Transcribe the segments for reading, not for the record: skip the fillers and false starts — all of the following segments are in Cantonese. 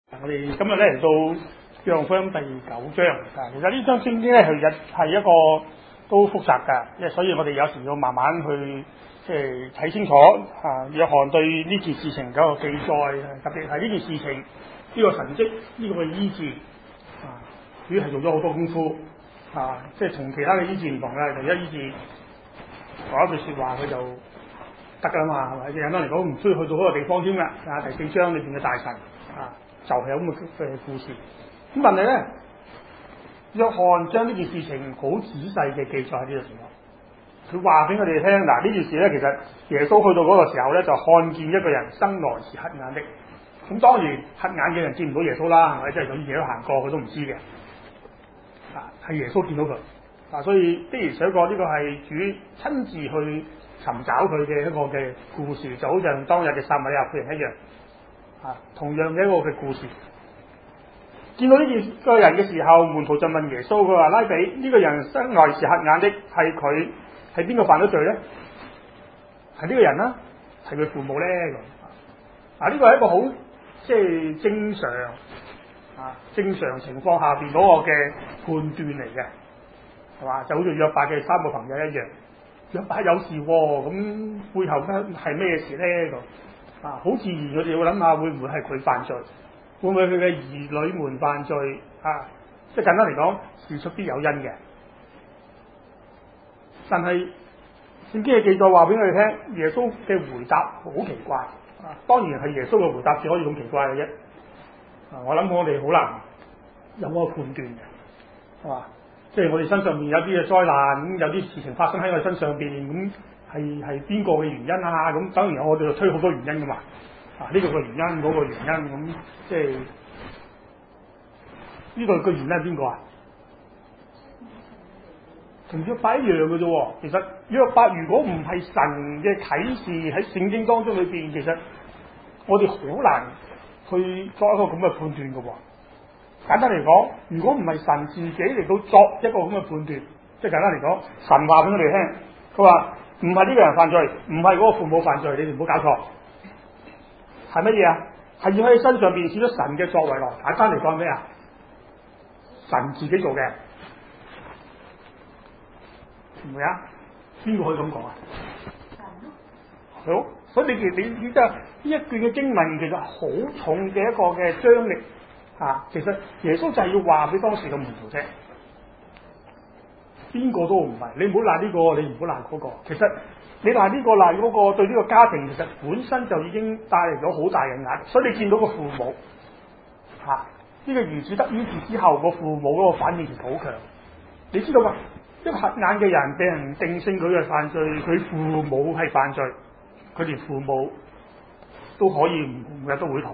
我哋今日咧嚟到約翰福音第9章。其實呢章聖經咧係一個都複雜㗎，即係所以我哋有時要慢慢去即係睇清楚約翰對呢件事情嗰個記載，特別係呢件事情呢個神蹟呢個嘅醫治主係做咗好多功夫即係同其他嘅醫治唔同啦。第一醫治講一句説話佢就得㗎啦嘛，係咪？簡單嚟講唔需要去到嗰個地方添啦。第4章裏邊嘅大臣就係有咁嘅故事。咁但係咧，約翰將呢件事情好仔細嘅記載喺呢個時候，佢話俾我哋聽嗱，呢件事咧其實耶穌去到嗰個時候咧，就看見一個人生來是瞎眼的。咁當然瞎眼嘅人見唔到耶穌啦，係咪？即係有嘢都行過佢都唔知嘅。係耶穌見到佢所以的而且確呢個係主親自去尋找佢嘅一個嘅故事，就好似當日嘅撒瑪利亞婦人一樣。同樣嘅一個嘅故事，見到呢個人嘅時候，門徒就問耶穌：佢話拉比，呢個人生來是瞎眼的，係邊個犯咗罪咧？係呢個人啦，係佢父母咧？呢個係一個好即係正常情況下邊嗰個嘅判斷嚟嘅，係嘛？就好似約伯嘅3個朋友一樣，約伯有事咁背後係咩事咧？好自然，我哋要諗下，會唔會係佢犯罪？會唔會佢嘅兒女們犯罪？即係簡單嚟講，事出必有因嘅。但係聖經嘅記載話俾我哋聽，耶穌嘅回答好奇怪。當然係耶穌嘅回答只可以咁奇怪嘅啫。我諗我哋好難有嗰個判斷嘅，係嘛？即係我哋身上面有啲嘅災難，咁有啲事情發生喺我哋身上邊咁。係邊個嘅原因咁當然我哋就推好多原因噶嘛，呢個嘅原因，嗰個原因咁，即係呢個嘅原因係邊個啊？同約伯一樣嘅啫。其實約伯如果唔係神嘅啟示喺聖經當中裏邊，其實我哋好難去作一個咁嘅判斷嘅。簡單嚟講，如果唔係神自己嚟到作一個咁嘅判斷，即係簡單嚟講，神話俾我哋聽，佢話唔係呢個人犯罪，唔係嗰個父母犯罪，你哋唔好搞錯。係乜嘢啊？係要喺身上邊顯出神嘅作為咯。簡單嚟講咩啊？神自己做嘅，唔會啊？邊個可以咁講啊？好，所以你即係呢一段嘅經文，其實好重嘅一個嘅張力其實耶穌就係要話俾當時嘅門徒聽。邊個都唔係，你唔好賴呢個，你唔好賴嗰個。其實你賴呢個賴嗰個，對呢個家庭其實本身就已經帶嚟咗好大嘅壓力。所以你見到個父母呢個兒子得醫治之後，個父母嗰個反應其實好強。你知道嘛？一個瞎眼嘅人俾人定性佢嘅犯罪，佢父母係犯罪，佢連父母都可以唔入到會堂，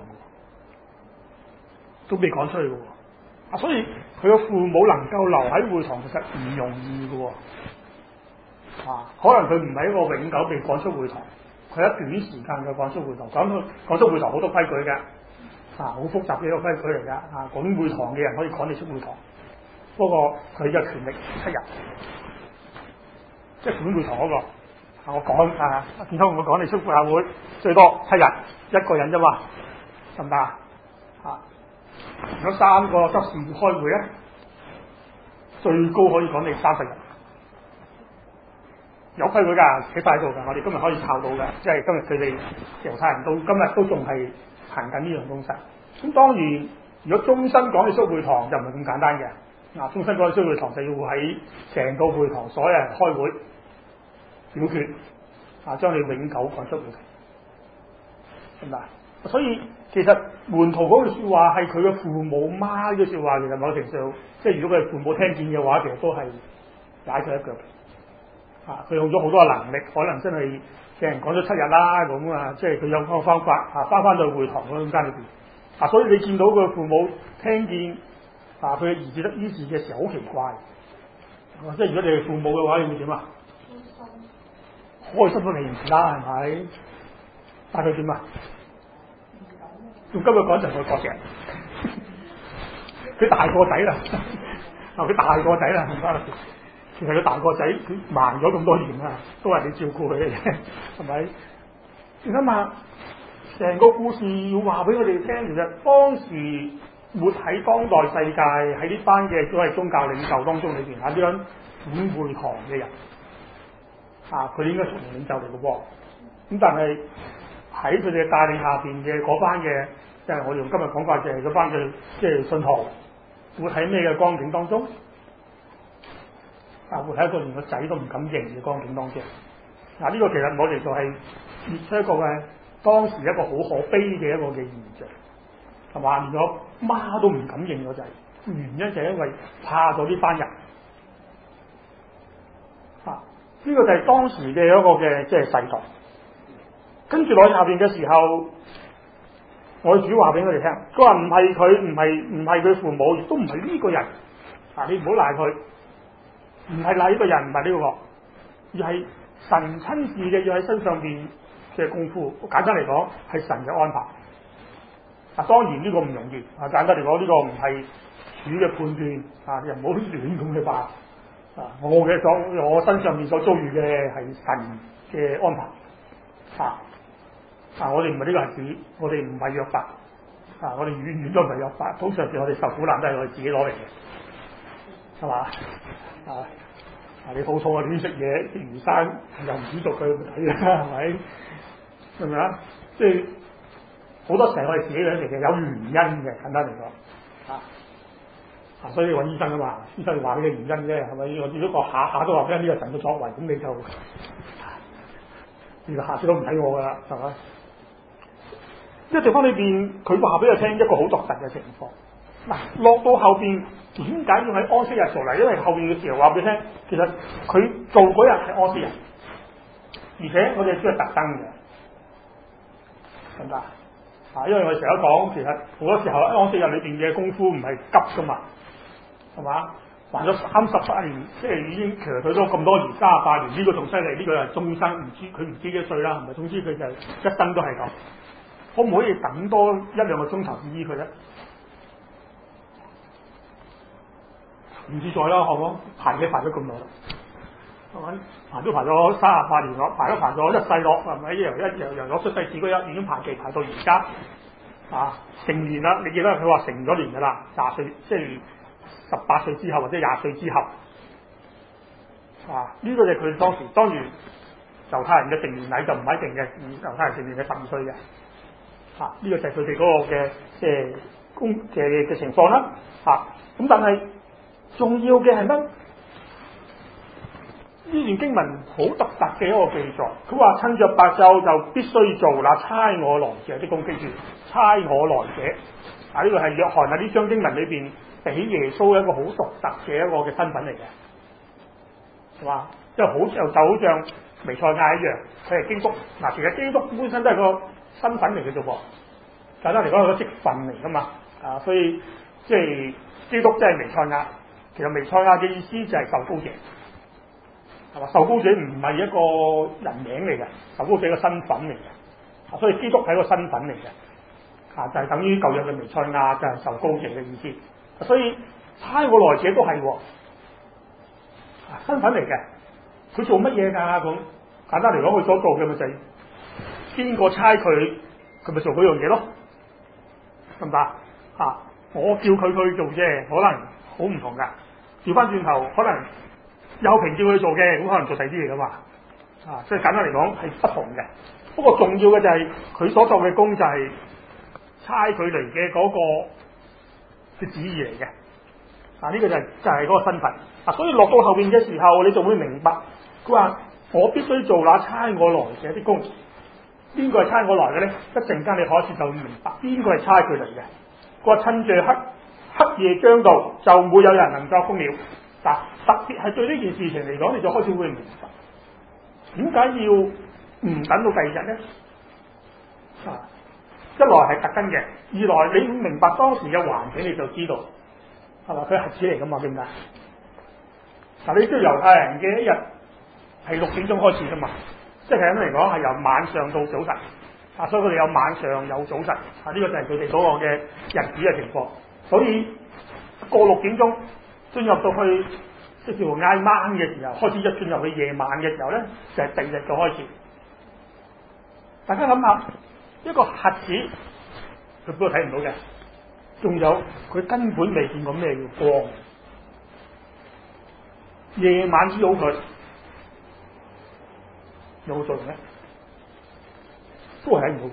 都未趕出去嘅。所以佢嘅父母能夠留喺會堂，其實唔容易嘅。可能佢唔係一個永久被趕出會堂，佢一短時間嘅趕出會堂。趕出會堂好多規矩嘅，好複雜嘅一個規矩嚟㗎。趕會堂嘅人可以趕你出會堂，不過佢嘅權力7日，即係管會堂嗰個。我講見到我趕你出教會，最多7日，一個人啫嘛，得唔得啊？如果3個執事開會咧，最高可以講你30日，有規矩㗎，喺曬度㗎。我哋今日可以抄到嘅，即係今日佢哋猶太人到今日都仲係行緊呢樣東西。咁當然，如果終身趕你出會堂就唔係咁簡單嘅。終身趕你出會堂就要喺成個會堂所有人開會表決，將你永久趕出會堂，係咪？所以其實門徒嗰句説話係佢嘅父母媽嘅説話，其實某程度上，即係如果佢父母聽見嘅話，其實都係踩佢一腳。佢用咗好多嘅能力，可能真係俾人趕咗7日啦咁即係佢有嗰個方法翻到會堂嗰中間裏邊。所以你見到佢父母聽見佢嘅兒子得醫治嘅時候，好奇怪。即係如果你係父母嘅話，你會點啊？開心都嚟唔切啦，係咪？但係佢點啊？用今日講就係割席，佢大個仔啦，佢大個仔啦，唔得啦。其實佢大個仔，佢盲咗咁多年啦，都係你照顧佢嘅啫，係咪？你諗下， 成個故事要話俾我哋聽，其實當時活喺當代世界喺呢班嘅所謂宗教領袖當中裏邊，呢班管會堂嘅人佢應該屬靈領袖嚟嘅喎。咁但係喺佢哋帶領下邊嘅嗰班嘅，即係我哋用今日講法就係嗰班嘅即係信徒，活喺咩嘅光景當中？活喺一個連個仔都唔敢認嘅光景當中。呢個其實我哋就係列出一個嘅當時一個好可悲嘅一個嘅現象，係嘛？連個媽都唔敢認個仔，原因就係因為怕咗呢班人。呢個就係當時嘅一個嘅即係世代。跟住落去下邊嘅時候，我主話俾我哋聽，佢話唔係佢，唔係佢父母，亦都唔係呢個人。你唔好賴佢，唔係賴呢個人，唔係呢個，而係神親自嘅要喺身上邊嘅功夫。簡單嚟講，係神嘅安排。當然呢個唔容易。簡單嚟講，呢個唔係主嘅判斷。又唔好亂咁去辦。我身上面所遭遇嘅係神嘅安排。我哋唔係呢個係主，我哋唔係約伯。我哋遠遠都唔係約伯。通常時我哋受苦難都係我哋自己攞嚟嘅，係嘛？你肚痛亂食嘢，食魚生又唔煮熟佢睇啦，係咪？係咪啊？即係好多時候我哋自己兩其實有原因嘅，簡單嚟講，所以揾醫生啊嘛，醫生話俾你原因啫，係咪？如果個下下都話俾呢個神嘅作為，咁你就呢個下次都唔睇我噶啦，係咪？呢個地方裏邊，佢話俾我聽一個好獨特嘅情況。落到後邊點解要喺安息日做嚟？因為後邊嘅時候話俾你聽，其實佢做嗰日係安息日，而且我哋知係特登嘅，明白？因為我哋成日講，其實好多時候安息日裏邊嘅功夫唔係急噶嘛，係嘛？還咗38年，即係已經其實佢都咁多年38年，呢個仲犀利，呢個係終生，唔知佢唔知幾歲啦，係咪？總之佢就一生都係咁，可唔可以等多1-2個鐘頭先醫佢咧？唔自在啦，係嘛？排咗咁耐啦，係咪？排咗38年咯，排咗一世咯，係咪？由我出世紙嗰日已經排到而家成年啦。你記得佢話成咗年㗎啦，20歲即係18歲之後或者20歲之後呢個就係佢當然猶太人嘅成年禮就唔係一定嘅，猶太人成年嘅12歲嘅呢個就係佢哋嗰個嘅即係嘅情況啦咁但係重要嘅係乜？呢段經文好獨特嘅一個記載，佢話趁着白晝就必須做那差我來者的工。記住，差我來者呢個係約翰喺呢章經文裏邊俾耶穌一個好獨特嘅一個嘅身份嚟嘅，係嘛？即係就好像彌賽亞一樣，佢係基督。其實基督本身都係個身份嚟嘅啫噃，簡單嚟講係個職分嚟噶嘛所以即係基督即係彌賽亞。其實彌賽亞嘅意思就係受膏者，係嘛？受膏者唔係一個人名嚟嘅，受膏者嘅身份嚟嘅，所以基督係一個身份嚟嘅，就係等於舊約嘅彌賽亞就係受膏者嘅意思。所以差我來者都係身份嚟嘅，佢做乜嘢㗎？咁簡單嚟講，佢所做嘅咪就係邊個差佢，佢咪做嗰樣嘢咯，明白？我叫佢去做啫，可能好唔同㗎。調翻轉頭，可能有平叫佢做嘅，咁可能做第啲嘢噶嘛，所以簡單嚟講係不同嘅。不過重要嘅就係佢所做嘅工就係差佢嚟嘅嗰個嘅旨意嚟嘅。呢個就係嗰個身份。所以落到後邊嘅時候，你就會明白，佢話我必須做那差我來者啲工。邊個係差我來嘅咧？一陣間你開始就會明白邊個係差佢嚟嘅。佢話趁住黑夜將到，就唔會有人能作工了。特別係對呢件事情嚟講，你就開始會明白點解要唔等到第二日咧？一來係特登嘅，二來你明白當時嘅環境，你就知道係嘛？佢係子嚟噶嘛？點解？你知道猶太人嘅一日係6點鐘開始噶嘛？即係咁嚟講係由晚上到早晨所以佢哋有晚上有早晨呢個就係佢哋嗰個嘅日子嘅情況。所以過6點鐘進入到去即係叫做挨晚嘅時候，開始一進入去夜晚嘅時候咧，就係第二日嘅開始。大家諗下， 一個瞎子，佢都睇唔到嘅。仲有佢根本未見過咩叫光，夜晚醫好佢，有冇作用咧？都係睇唔到。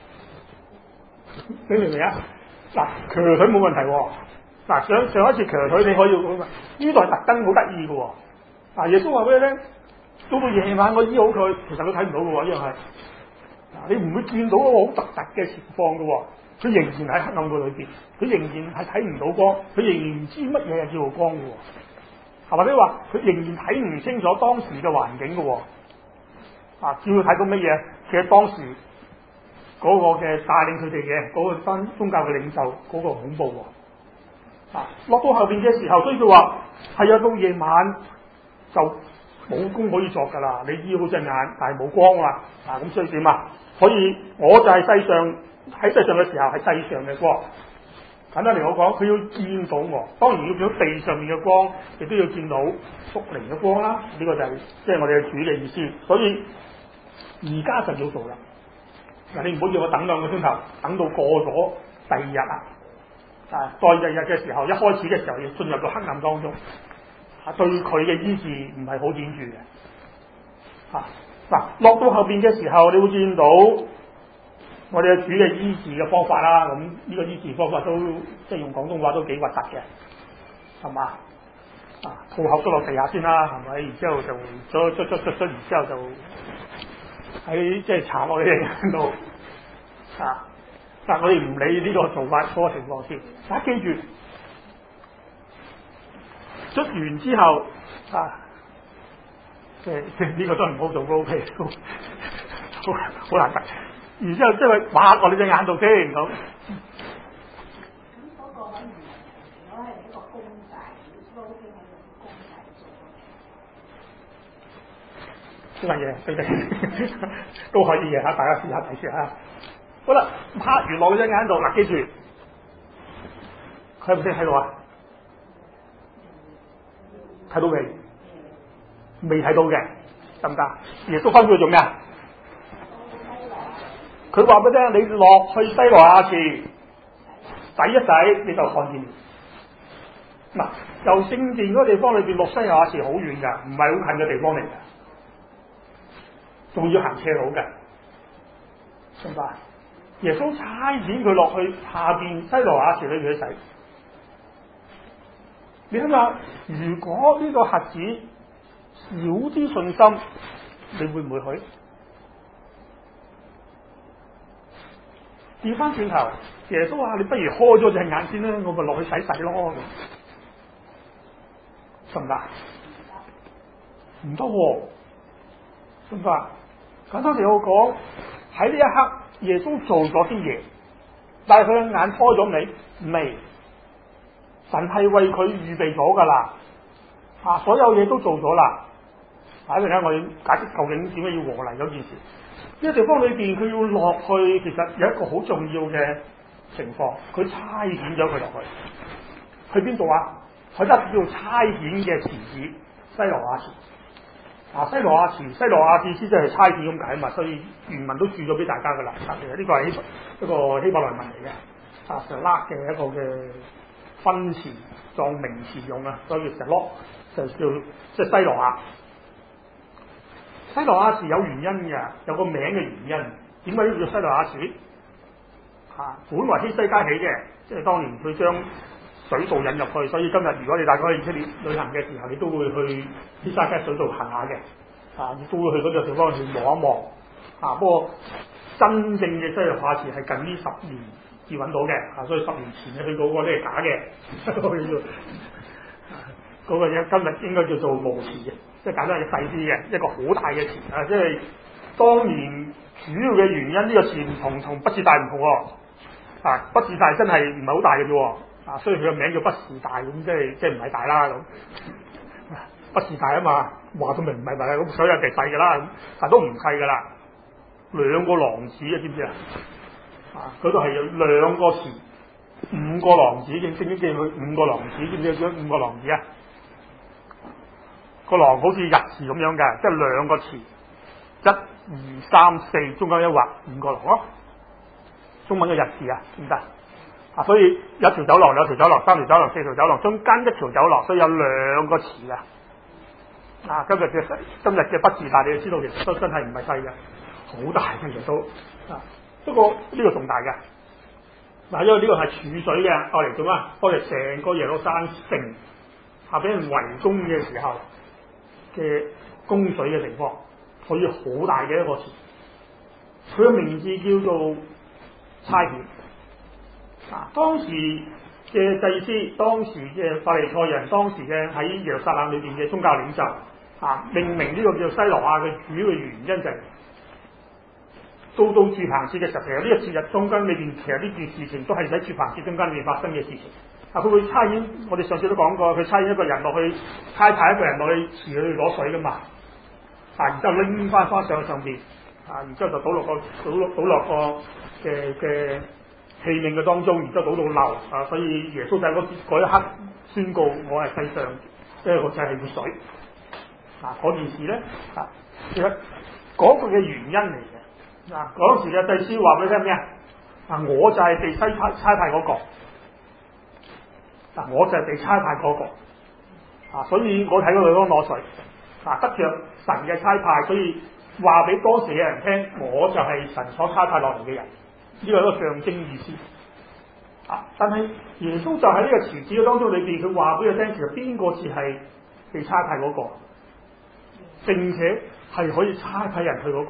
你明唔明啊？嗱，瘸腿冇問題喎。嗱，上一次瘸腿你可以咁啊，呢度係特登好得意嘅喎。嗱，耶穌話俾你聽，到夜晚我醫好佢，其實佢睇唔到嘅喎，一樣係。嗱，你唔會見到一個好突兀嘅情況嘅喎，佢仍然喺黑暗嘅裏邊，佢仍然係睇唔到光，佢仍然唔知乜嘢係叫做光嘅喎。或者話佢仍然睇唔清楚當時嘅環境嘅喎。啊，只要睇到乜嘢？其實當時嗰個嘅帶領佢哋嘅嗰個班宗教嘅領袖嗰個恐怖喎。啊，落到後邊嘅時候，所以佢話係啊，到夜晚就冇工可以作㗎啦。你醫好隻眼，但係冇光啊。啊，咁所以點啊？所以我就係世上喺世上嘅時候係世上嘅光。簡單嚟講，佢要見到我，當然要見到地上面嘅光，亦都要見到屬靈嘅光啦。呢個就係即係我哋嘅主嘅意思。所以而家就要做啦。嗱，你唔好叫我等2個鐘頭，等到過咗第2日啊！啊，再日日嘅時候，一開始嘅時候要進入到黑暗當中，啊，對佢嘅醫治唔係好顯著嘅。啊，嗱，落到後邊嘅時候，你會見到我哋嘅主嘅醫治嘅方法啦。咁呢個醫治方法都即係用廣東話都幾核突嘅，係嘛？啊，吐口都落地下先啦，係咪？然之後就捽，然之後就喺即係搽落你哋眼度啊！但我哋唔理呢個做法嗰個情況先，大家記住，捽完之後啊，即係呢個都唔好做都 OK，好難得。然之後即係畫落你隻眼度先咁。 嗰個可以如果係一個公仔，都 OK 係用公仔做。 呢樣嘢對都可以嘅嚇，大家試下睇先嚇。好啦，拍完落你隻眼度，嗱，記住，佢有冇先睇到啊？睇到未？未睇到嘅，得唔得？耶穌吩咐佢做咩啊？佢話俾你聽，你落去西羅亞池洗一洗，你就看見。嗱，由聖殿嗰個地方裏邊落西羅亞池好遠㗎，唔係好近嘅地方嚟㗎，仲要行斜路嘅，明白？耶穌差遣佢落去下邊西羅亞池裏邊去洗。你諗下，如果呢個瞎子少啲信心，你會唔會去？調翻轉頭，耶穌話：你不如開咗隻眼先啦，我咪落去洗洗咯，得唔得？唔得喎，得唔得？簡單嚟講，喺呢一刻，耶穌做咗啲嘢，但係佢嘅眼開咗未？神係為佢預備咗噶啦，啊，所有嘢都做咗啦。喺度咧，我要解釋究竟點解要和泥嗰件事。呢個地方裏邊，佢要落去，其實有一個好重要嘅情況，佢差遣咗佢落去。去邊度啊？佢得叫差遣嘅池子，西羅亞池。啊，西羅亞池，西羅亞意思即係差遣咁解啊嘛，所以原文都注咗俾大家噶啦。其實呢個係一個希伯來文嚟嘅，啊，就拉嘅一個嘅分詞當名詞用啊，所以就攞就叫即係西羅亞。西羅亞池有原因嘅，有個名嘅原因。點解要叫西羅亞池？啊，本來希西家起嘅，即係當年佢將水道引入去，所以今日如果你大家去以色列旅行嘅時候，你都會去希西家水道行下嘅，啊，亦都會去嗰個地方去望一望。啊，不過真正嘅西羅亞池係近呢10年至揾到嘅，啊，所以10年前你去嗰個咧係假嘅，嗰個嘢今日應該叫做無池嘅。即係簡單嘅細啲嘅一個好大嘅池啊！即係當年主要嘅原因，呢個池唔同畢士大唔同喎。啊，畢士大真係唔係好大嘅啫。啊，所以佢個名叫畢士大咁，即係唔係大啦咁。畢士大啊嘛，話到明唔係咁，所以係細㗎啦咁，但都唔細㗎啦。2個廊子啊，知唔知啊？啊，嗰度係有2個池，5個廊子，正正記佢5個廊子，知唔知有5個廊子啊？個廊好似日字咁樣嘅，即係2個池，1、2、3、4，中間一畫5個廊咯。 中文嘅日字啊，唔得啊，所以有條走廊、兩條走廊、三條走廊、四條走廊，中間一條走廊，所以有兩個詞啊。啊，今日嘅筆字，但係你要知道，其實都真係唔係細嘅，好大嘅其實都啊。不過呢個仲大嘅，嗱，因為呢個係儲水嘅，愛嚟做咩？愛嚟成個耶路撒冷城下俾人圍攻嘅時候嘅供水嘅地方，所以好大嘅一個詞。佢嘅名字叫做差遣。啊，當時嘅祭司、當時嘅法利賽人、當時嘅喺耶路撒冷裏邊嘅宗教領袖，啊，命名呢個叫西羅亞嘅主要嘅原因就係、到住棚節嘅時候，其實呢個節日中間裏邊，其實呢件事情都係喺住棚節中間裏邊發生嘅事情。啊，佢會差遣，我哋上次都講過，佢差遣一個人落去，差派一個人落去池裏攞水噶嘛。啊，然之後拎翻上邊，啊，然之後就倒落個嘅器皿嘅當中，然之後倒到漏啊，所以耶穌就嗰一刻宣告我係世上即係個世係活水。啊，嗰件事咧啊，其實嗰個嘅原因嚟嘅。嗱，嗰時嘅祭司話俾你聽咩啊？啊，我就係被差派嗰個。嗱，我就係被差派嗰個。啊，所以我睇到佢嗰攞水。啊，得着神嘅差派，所以話俾當時嘅人聽，我就係神所差派落嚟嘅人。呢個係一個象徵意思。啊，但係耶穌就喺呢個詞語當中裏邊，佢話俾佢聽，其實邊個先係被差派嗰個，並且係可以差派人去嗰個。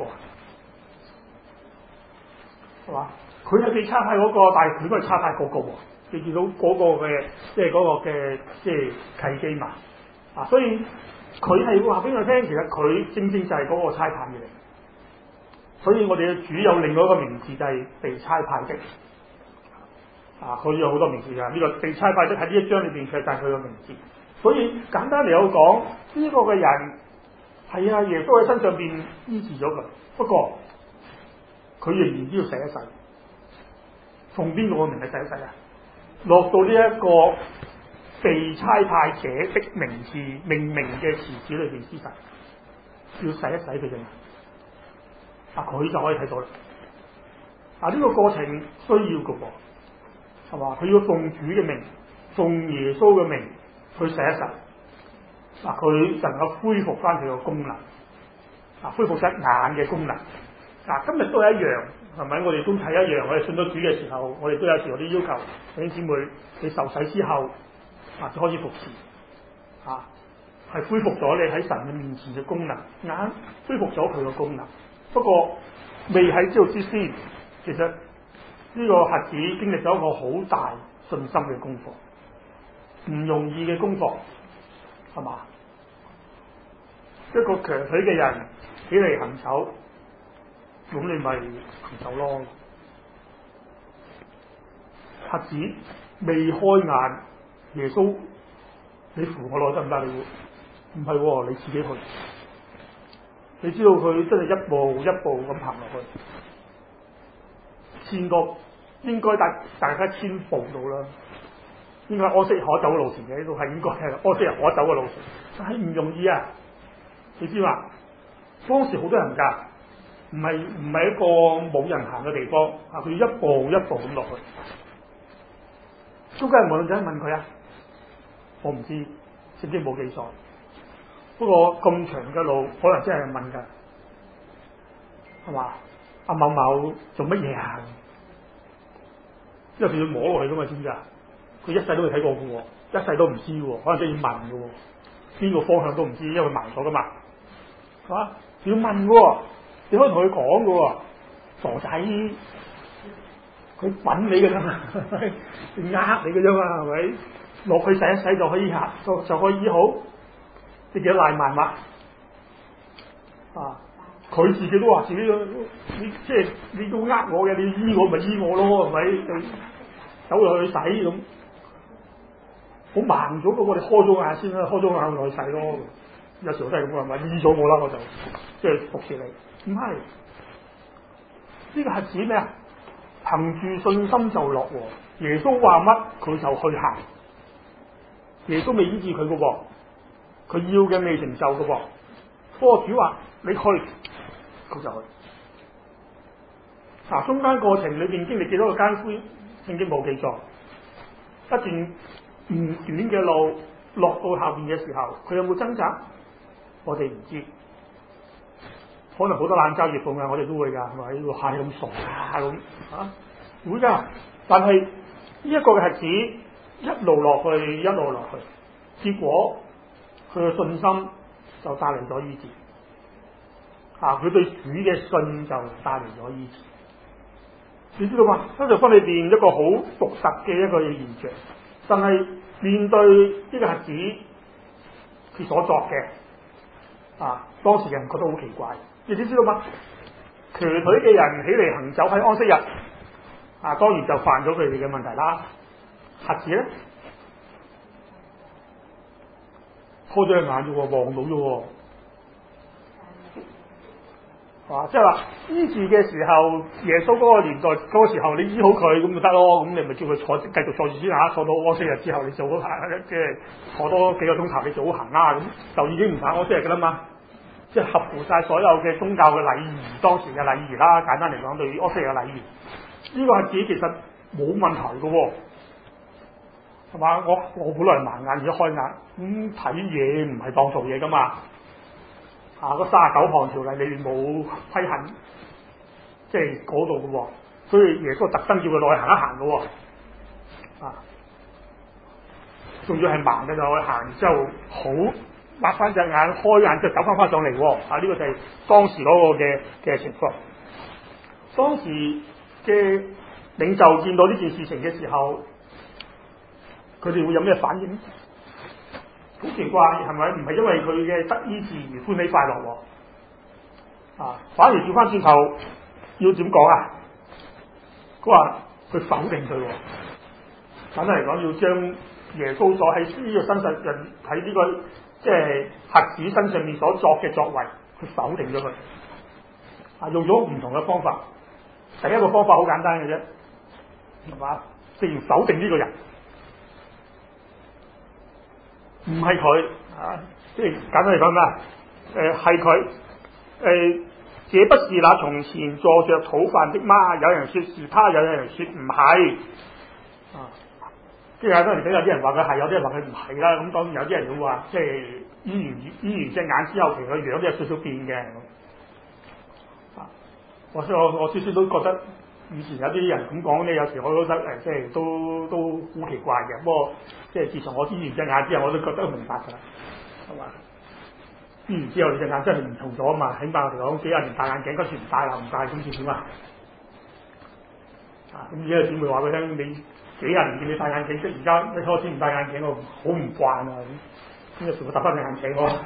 係嘛？佢係被差派嗰個，但係佢都係差派嗰個喎。你見到嗰個嘅，即係嗰個嘅，即係契機嘛？啊，所以佢係會話俾我聽，其實佢正正就係嗰個差派嘅人。所以我哋嘅主有另外一個名字就係被差派的。啊，佢有好多名字㗎。呢個被差派的喺呢一章裏邊，其實就係佢嘅名字。所以簡單嚟講，呢個嘅人係啊，耶穌喺身上邊醫治咗佢，不過佢仍然都要洗一洗。從邊個嘅名嚟洗一洗啊？落到呢一個被差派者的名字命名嘅詞語裏邊施洗，要洗一洗佢啫嘛。啊，佢就可以睇到啦。啊，呢個過程需要嘅噃，係嘛？佢要奉主嘅名，奉耶穌嘅名去洗一洗。啊，佢能夠恢復翻佢個功能，啊，恢復隻眼嘅功能。啊，今日都係一樣，係咪？我哋都係一樣。我哋信咗主嘅時候，我哋都有時有啲要求，弟兄姊妹，你受洗之後，啊，就開始服侍，啊，係恢復咗你喺神嘅面前嘅功能，眼恢復咗佢個功能。不過未喺知道之先，其實呢個瞎子經歷咗一個好大信心嘅功課，唔容易嘅功課，係嘛？一個強腿嘅人起嚟行走。咁你咪行走咯。瞎子未開眼，耶穌，你扶我落得唔得？你唔係喎，你自己去。你知道佢真係一步一步咁行落去，10個應該大家1000步到啦。應該安息可走嘅路程嘅，呢度係應該係安息日可走嘅路程，但係唔容易啊！你知嘛？當時好多人㗎。唔係一個冇人行嘅地方，啊！佢一步一步咁落去。中間人無論點問佢啊，我唔知，聖經冇記載。不過咁長嘅路，可能真係問㗎，係嘛？阿某某做乜嘢啊？因為佢要摸落去㗎嘛，知唔知啊？佢一世都未睇過嘅喎，一世都唔知喎，可能真係要問嘅喎，邊個方向都唔知，因為佢盲咗㗎嘛，係嘛？要問喎。你可以同佢講嘅喎，傻仔，佢揾你嘅啫嘛，呃你嘅啫嘛，係咪？落去洗一洗就可以行，就可以醫好，你幾多賴萬嘛？啊，佢自己都話自己你即係你都呃我嘅，你醫我咪醫我咯，係咪？走落去洗咁，好盲咗嘅喎，你開咗眼先啦，開咗眼落去洗咯。有時候都係咁嘅，係咪？醫咗我啦，我就即係服侍你。唔係呢個係指咩啊？憑住信心就落喎。耶穌話乜佢就去行。耶穌未醫治佢嘅喎，佢要嘅未成就嘅喎。不過主話你去，佢就去。 中間過程裏邊經歷幾多個艱苦，聖經冇記載。一段唔短嘅路落到後邊嘅時候，佢有冇掙扎？我哋唔知。可能好多冷嘲熱諷嘅，我哋都會㗎，係咪？哇！你咁傻啊咁啊？會㗎。但係呢一個嘅孩子一路落去，一路落去，結果佢嘅信心就帶嚟咗醫治。佢對主嘅信就帶嚟咗醫治。你知道嘛？新約裏邊一個好獨特嘅一個現象，但係面對呢個孩子佢所作嘅，當時人覺得好奇怪。你知道嘛？瘸腿嘅人起嚟行走喺安息日，當然就犯咗佢哋嘅問題啦。瞎子咧，開咗隻眼啫喎，望到啫喎。即係話醫治嘅時候，耶穌嗰個年代嗰個時候，你醫好佢咁咪得咯，咁你咪叫佢繼續坐住先坐到安息日之後，你做好即係坐多幾個鐘頭，你做好行啦，咁就已經唔使安息日噶啦嘛。即係合乎晒所有嘅宗教嘅禮儀，當時嘅禮儀啦。簡單嚟講，對於安息日嘅禮儀，呢個係自己其實冇問題嘅喎，係嘛？我本來盲眼而家開眼，咁睇嘢唔係當做嘢噶嘛。嗰39項條例裏面冇規限，即係嗰度嘅喎，所以耶穌特登叫佢落去行一行嘅喎，仲要係盲嘅就落去行，之後好擘翻隻眼，開眼就走翻上嚟喎。呢個就係當時嗰個嘅情況。當時嘅領袖見到呢件事情嘅時候，佢哋會有咩反應？好奇怪，係咪？唔係因為佢嘅得醫治而歡喜快樂喎，反而調翻轉頭要點講啊？佢話佢否定佢喎，簡單嚟講要將耶穌所喺呢個身上人喺呢個即係瞎子身上面所作嘅作為，佢否定咗佢，用咗唔同嘅方法。第一個方法好簡單嘅啫，係嘛？即係否定呢個人。唔係佢即係簡單嚟講咩？係佢這不是那從前坐着討飯的嗎？有人說是他，有人說唔係。即係當然有啲人話佢係，有啲人話佢唔係啦。咁當然有啲人會話，即係醫完隻眼之後，其實個樣都有少少變嘅。我少少都覺得以前有啲人咁講咧，有時我覺得即係都好奇怪嘅。不過即係自從我醫完隻眼之後，我都覺得明白㗎啦，係嘛？醫完之後你隻眼真係唔同咗啊嘛！起碼我哋講幾廿年戴眼鏡，嗰時唔戴啦，唔戴咁點算啊？咁而家點會話俾你聽？你幾廿年見你戴眼鏡，即係而家一開始唔戴眼鏡，我好唔慣啊！咁有時我戴翻隻眼鏡我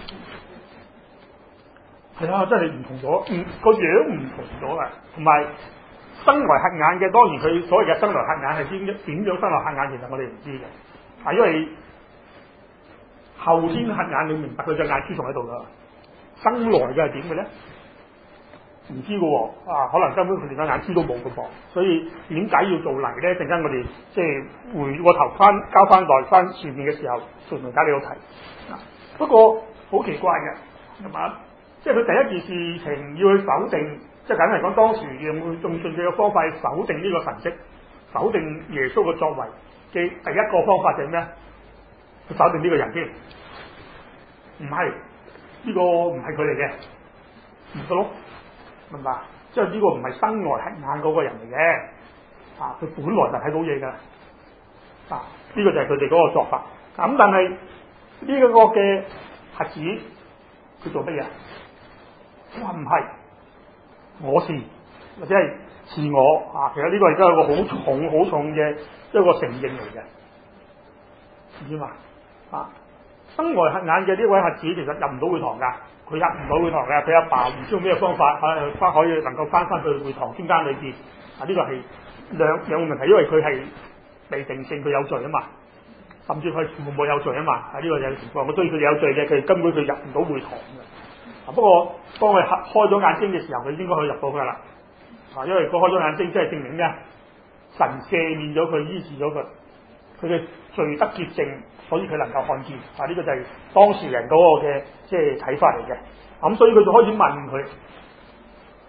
係啊，真係唔同咗，個樣唔同咗啊！同埋生來瞎眼嘅，當然佢所謂嘅生來瞎眼係點樣生來瞎眼，其實我哋唔知嘅，因為後天瞎眼，你明白佢隻眼珠仲喺度噶，生來嘅係點嘅咧？唔知嘅喎，可能根本佢連個眼珠都冇嘅噃，所以點解要做泥咧？陣間我哋即係回個頭翻交翻來翻前面嘅時候，做明解你好睇。不過好奇怪嘅，係嘛？即係佢第一件事情要去否定，即係簡單嚟講，當時用盡佢嘅方法去否定呢個神蹟，否定耶穌嘅作為嘅第一個方法就係咩？去否定呢個人添，唔係呢個唔係佢嚟嘅，唔得咯，明白？即係呢個唔係生來瞎眼嗰個人嚟嘅，佢本來就睇到嘢㗎，呢個就係佢哋嗰個作法。咁但係呢一個嘅瞎子，佢做乜嘢？佢話唔係，我是或者係是我其實呢個亦都係一個好重嘅一個承認嚟嘅，知嘛？生來瞎眼嘅呢位瞎子其實入唔到會堂㗎，佢入唔到會堂嘅，佢阿爸唔知用咩方法可以能夠翻去會堂中間裏邊。呢個係兩個問題，因為佢係被定性佢有罪啊嘛，甚至佢父母有罪啊嘛。呢個有情況，所以佢哋有罪嘅，佢根本佢入唔到會堂嘅。不過當佢開咗眼睛嘅時候，佢應該可以入到㗎啦。因為佢開咗眼睛，即係證明咩？神赦免咗佢，醫治咗佢，佢嘅罪得潔淨，所以佢能夠看見。呢個就係當事人嗰個嘅即係睇法嚟嘅。咁所以佢就開始問佢，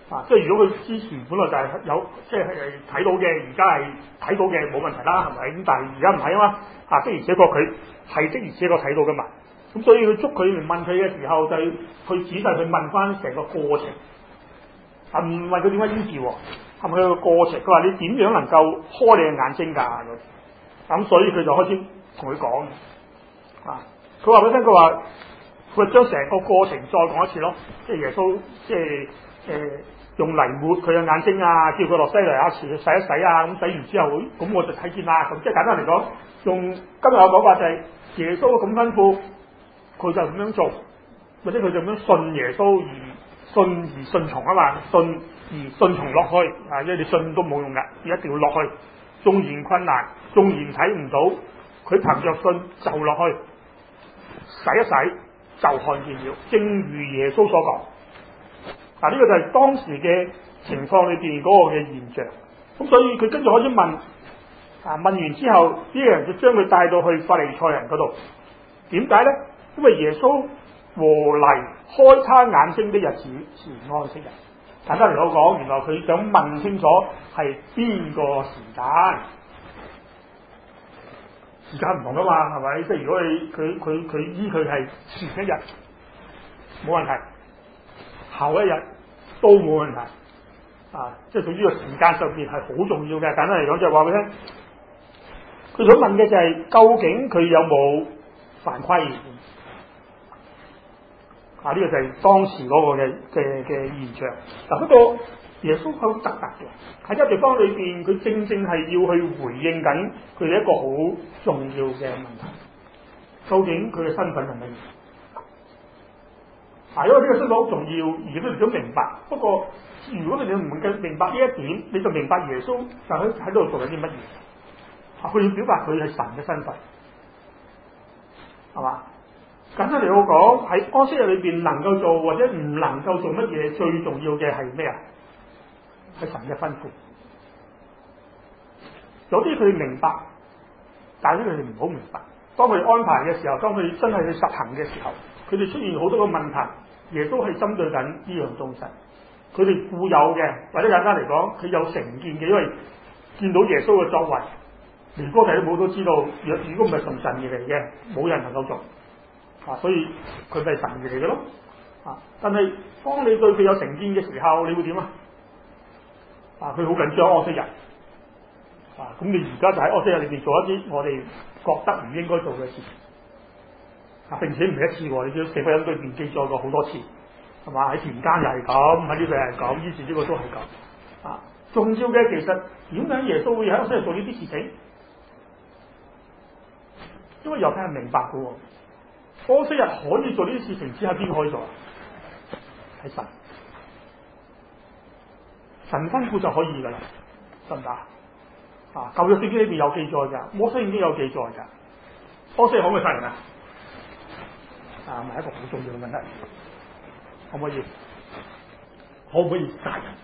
即係如果佢之前本來就係有即係睇到嘅，而家係睇到嘅冇問題啦，係咪？咁但係而家唔係啊嘛，的而且確佢係的而且確睇到噶嘛。咁所以佢捉佢嚟問佢嘅時候，就去仔細去問翻成個過程，唔問佢點解醫治喎，係咪佢個過程？佢話你點樣能夠開你嘅眼睛㗎？咁所以佢就開始同佢講，佢話俾佢聽，佢將成個過程再講一次咯，即係耶穌即係用泥抹佢嘅眼睛啊，叫佢落西嚟池去洗一洗啊，咁洗完之後，咁我就睇見啦。咁即係簡單嚟講，用今日嘅講法就係耶穌咁吩咐，佢就咁樣做，或者佢就咁樣信耶穌而順從啊嘛，信而順從落去啊，因為你信都冇用㗎，你一定要落去，縱然困難，縱然睇唔到，佢憑着信就落去洗一洗就看見了，正如耶穌所講。呢個就係當時嘅情況裏邊嗰個嘅現象。咁所以佢跟住開始問，問完之後，呢個人就將佢帶到去法利賽人嗰度。點解咧？因為耶穌和泥開他眼睛的日子是安息日。簡單嚟講，原來佢想問清楚係邊個時間。時間唔同噶嘛，係咪？即係如果佢醫佢係前一日冇問題，後一日都冇問題，即係對於個時間上邊係好重要嘅。簡單嚟講就係話俾你聽，佢想問嘅就係究竟佢有冇犯規？呢個就係當時嗰個嘅現象。不過耶穌好特別嘅，喺呢個地方裏邊，佢正正係要去回應緊佢哋一個好重要嘅問題。究竟佢嘅身份係乜嘢？因為呢個身份好重要，而都唔想明白。不過如果你哋唔明白呢一點，你就明白耶穌就喺度做緊啲乜嘢。佢要表達佢係神嘅身份，係嘛？簡單嚟講，喺安息日裏邊能夠做或者唔能夠做乜嘢，最重要嘅係咩啊？係神嘅吩咐。有啲佢哋明白，但係佢哋唔好明白。當佢哋安排嘅時候，當佢哋真係去實行嘅時候，佢哋出現好多個問題，亦都係針對緊呢樣東西。佢哋固有嘅，或者簡單嚟講，佢有成見嘅，因為見到耶穌嘅作為，連哥仔都冇都知道，如果唔係從神而嚟嘅，冇人能夠做。所以佢咪係神而嚟嘅咯。但係當你對佢有成見嘅時候，你會點啊？佢好緊張安息日。咁你而家就喺安息日裏邊做一啲我哋覺得唔應該做嘅事。並且唔係一次喎，你知四福音裏邊記載過好多次，係嘛？喺田間又係咁，喺呢度又係咁，於是呢個都係咁。重要嘅其實點解耶穌會喺安息日做呢啲事情？因為猶太人明白嘅喎。安息日可以做呢啲事情，只係邊個可以做？係神，神吩咐就可以噶啦，得唔得？舊約聖經裏邊有記載噶，摩西已經有記載噶。安息日可唔可以殺人啊？係一個好重要嘅問題，可唔可以？可唔可以殺人？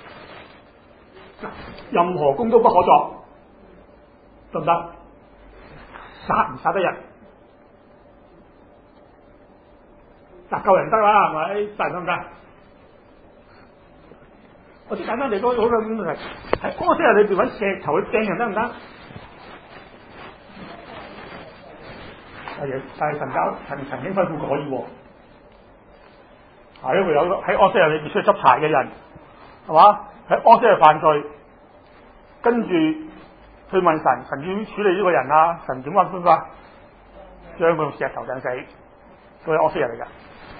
任何工都不可作，得唔得？殺唔殺得人？救人得啦，係咪？殺人得唔得？我知簡單嚟講，好多問題喺安息日裏邊揾石頭去掟人得唔得？但係曾經吩咐過可以喎。因為有喺安息日裏邊出去執柴嘅人，係嘛？喺安息日犯罪，跟住去問神，神點處理呢個人啊？神點吩咐啊？將佢用石頭掟死，佢係安息日嚟㗎。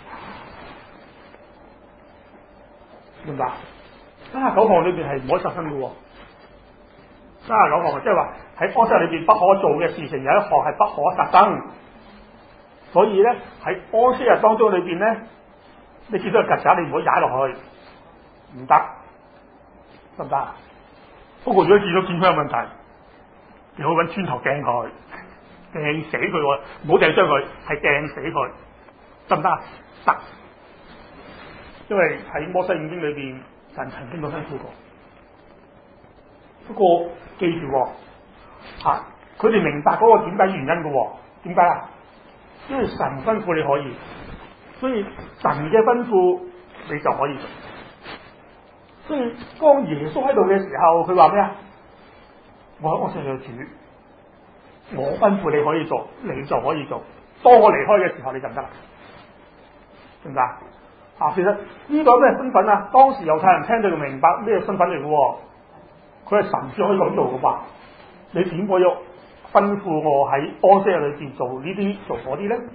明白？39項裏邊係唔可以殺生嘅喎。39項即係話喺安息日裏邊不可做嘅事情，有一項係不可殺生。所以咧喺安息日當中裏邊咧，你見到個曱甴，你唔好踩落去，唔得，得唔得？不過如果見到佢有問題，你可以揾磚頭掟佢，掟死佢喎，唔好掟傷佢，係掟死佢，得唔得？得。因為喺摩西五經裏邊，神曾經都吩咐過。不過記住，佢哋明白嗰個點解原因嘅，點解啊？因為神吩咐你可以，所以神嘅吩咐你就可以做。 所以當耶穌喺度嘅時候，佢話咩啊？我係你嘅主，我吩咐你可以做，你就可以做。當我離開嘅時候，你就唔得啦，明唔明啊？其實呢個咩身份啊？當時猶太人聽到就明白咩身份嚟嘅喎，佢係神先可以咁做嘅吧？你點可以吩咐我喺安息日裏邊做呢啲做嗰啲咧？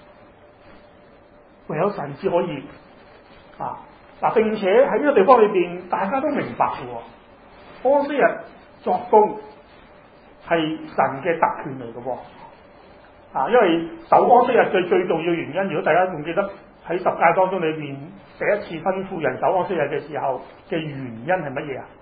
唯有神先可以並且喺呢個地方裏邊，大家都明白嘅喎，安息日作工係神嘅特權嚟嘅喎，因為守安息日最重要原因，如果大家仲記得喺十誡當中裏邊第一次吩咐人守安息日嘅時候嘅原因係乜嘢啊？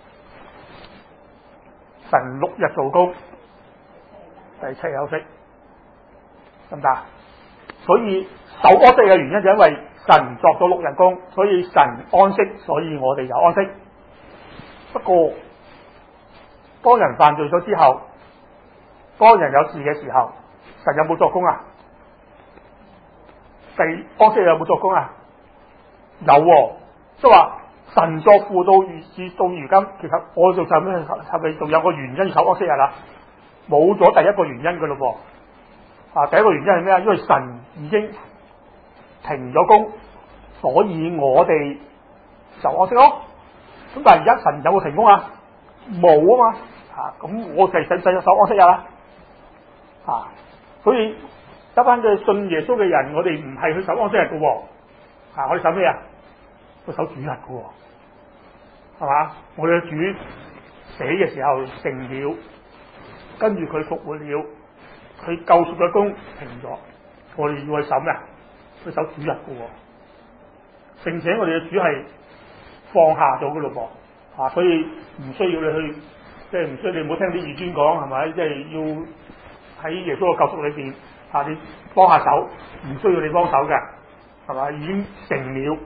神6日做工，第7日休息，得唔得？所以守安息嘅原因就因為神作咗6日工，所以神安息，所以我哋就安息。不過當人犯罪咗之後，當人有事嘅時候，神有冇作工啊？安息日有冇作工啊？有喎，即係話神作父到如今，其實我做就咩？係咪仲有個原因守安息日啊？冇咗第一個原因嘅咯噃，第一個原因係咩啊？因為神已經停咗工，所以我哋就安息咯。咁但係而家神有冇停工啊？冇啊嘛，咁我哋使唔使守安息日啊？所以一班嘅信耶穌嘅人，我哋唔係去守安息日嘅喎，我哋守咩啊？去守主日嘅喎，係嘛？我哋嘅主死嘅時候成了，跟住佢復活了，佢救贖嘅工停咗，我哋要去守咩啊？去守主日嘅喎，並且我哋嘅主係放下咗嘅咯噃，所以唔需要你去，即係唔需要你唔好聽啲異端講係咪？即係要喺耶穌嘅救贖裏邊你幫下手，唔需要你幫手嘅，係咪？已經成了，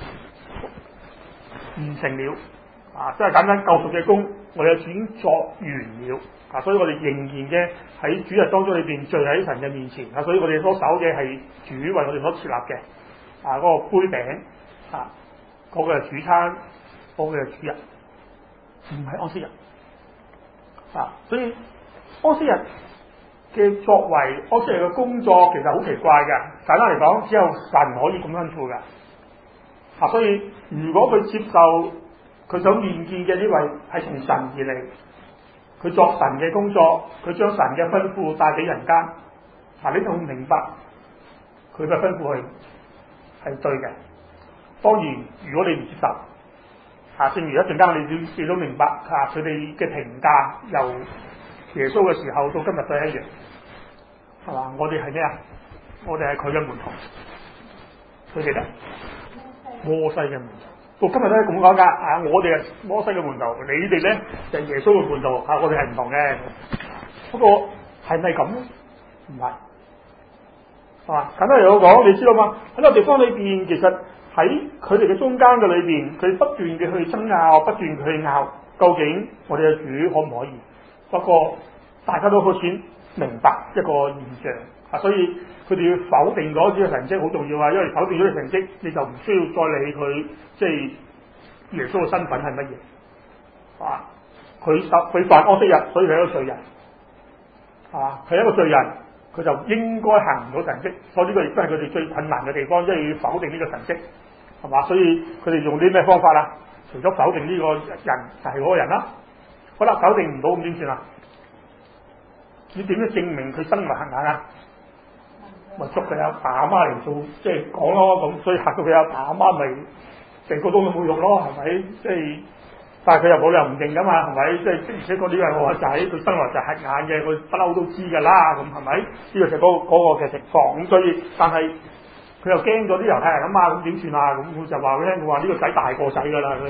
完成了，即係簡單救贖嘅工，我哋已經作完了，所以我哋仍然嘅喺主日當中裏邊聚喺神嘅面前，所以我哋所守嘅係主為我哋所設立嘅，嗰個杯餅，嗰個係主餐，嗰個係主日，唔係安息日，所以安息日嘅作為，安息日嘅工作其實好奇怪嘅。簡單嚟講，只有神可以咁吩咐嘅。所以如果佢接受佢想面見嘅呢位係從神而嚟，佢作神嘅工作，佢將神嘅吩咐帶俾人間。你就明白佢嘅吩咐係對嘅。當然，如果你唔接受，正如一陣間你都明白佢哋嘅評價由耶穌嘅時候到今日都係一樣，係嘛？我哋係咩啊？我哋係佢嘅門徒，佢哋咧摩西嘅門徒，到今日都係咁講噶。我哋係摩西嘅門徒，你哋咧就係耶穌嘅門徒，我哋係唔同嘅。不過係咪咁咧？唔係，係嘛？簡單嚟講，你知道嘛？喺個地方裏邊，其實喺佢哋嘅中間嘅裏邊，佢不斷嘅去爭拗，不斷去拗，究竟我哋嘅主可唔可以？不過大家都好似明白一個現象，所以佢哋要否定咗呢個神蹟好重要啊！因為否定咗呢個神蹟，你就唔需要再理佢，即係耶穌嘅身份係乜嘢？佢犯安息日，所以佢係一個罪人，佢係一個罪人，佢就應該行唔到神蹟。所以呢個亦都係佢哋最困難嘅地方，即係要否定呢個神蹟，係嘛？所以佢哋用啲咩方法啊？除咗否定呢個人就係嗰個人啦。好啦，否定唔到咁點算啊？你點樣證明佢生來行眼啊？咪捉佢阿爸阿媽嚟做，即係講咯咁，所以嚇到佢阿爸阿媽咪成個都冇用咯，係咪？即係，但係佢又冇理由唔認噶嘛，係咪？即係而且嗰啲係我個仔，佢生來就係眼嘅，佢不嬲都知㗎啦，咁係咪？呢個就嗰個嘅情況，咁所以，但係佢又驚咗啲猶太人啊嘛，咁點算啊？咁佢就話佢聽，我話呢個仔大過仔㗎啦。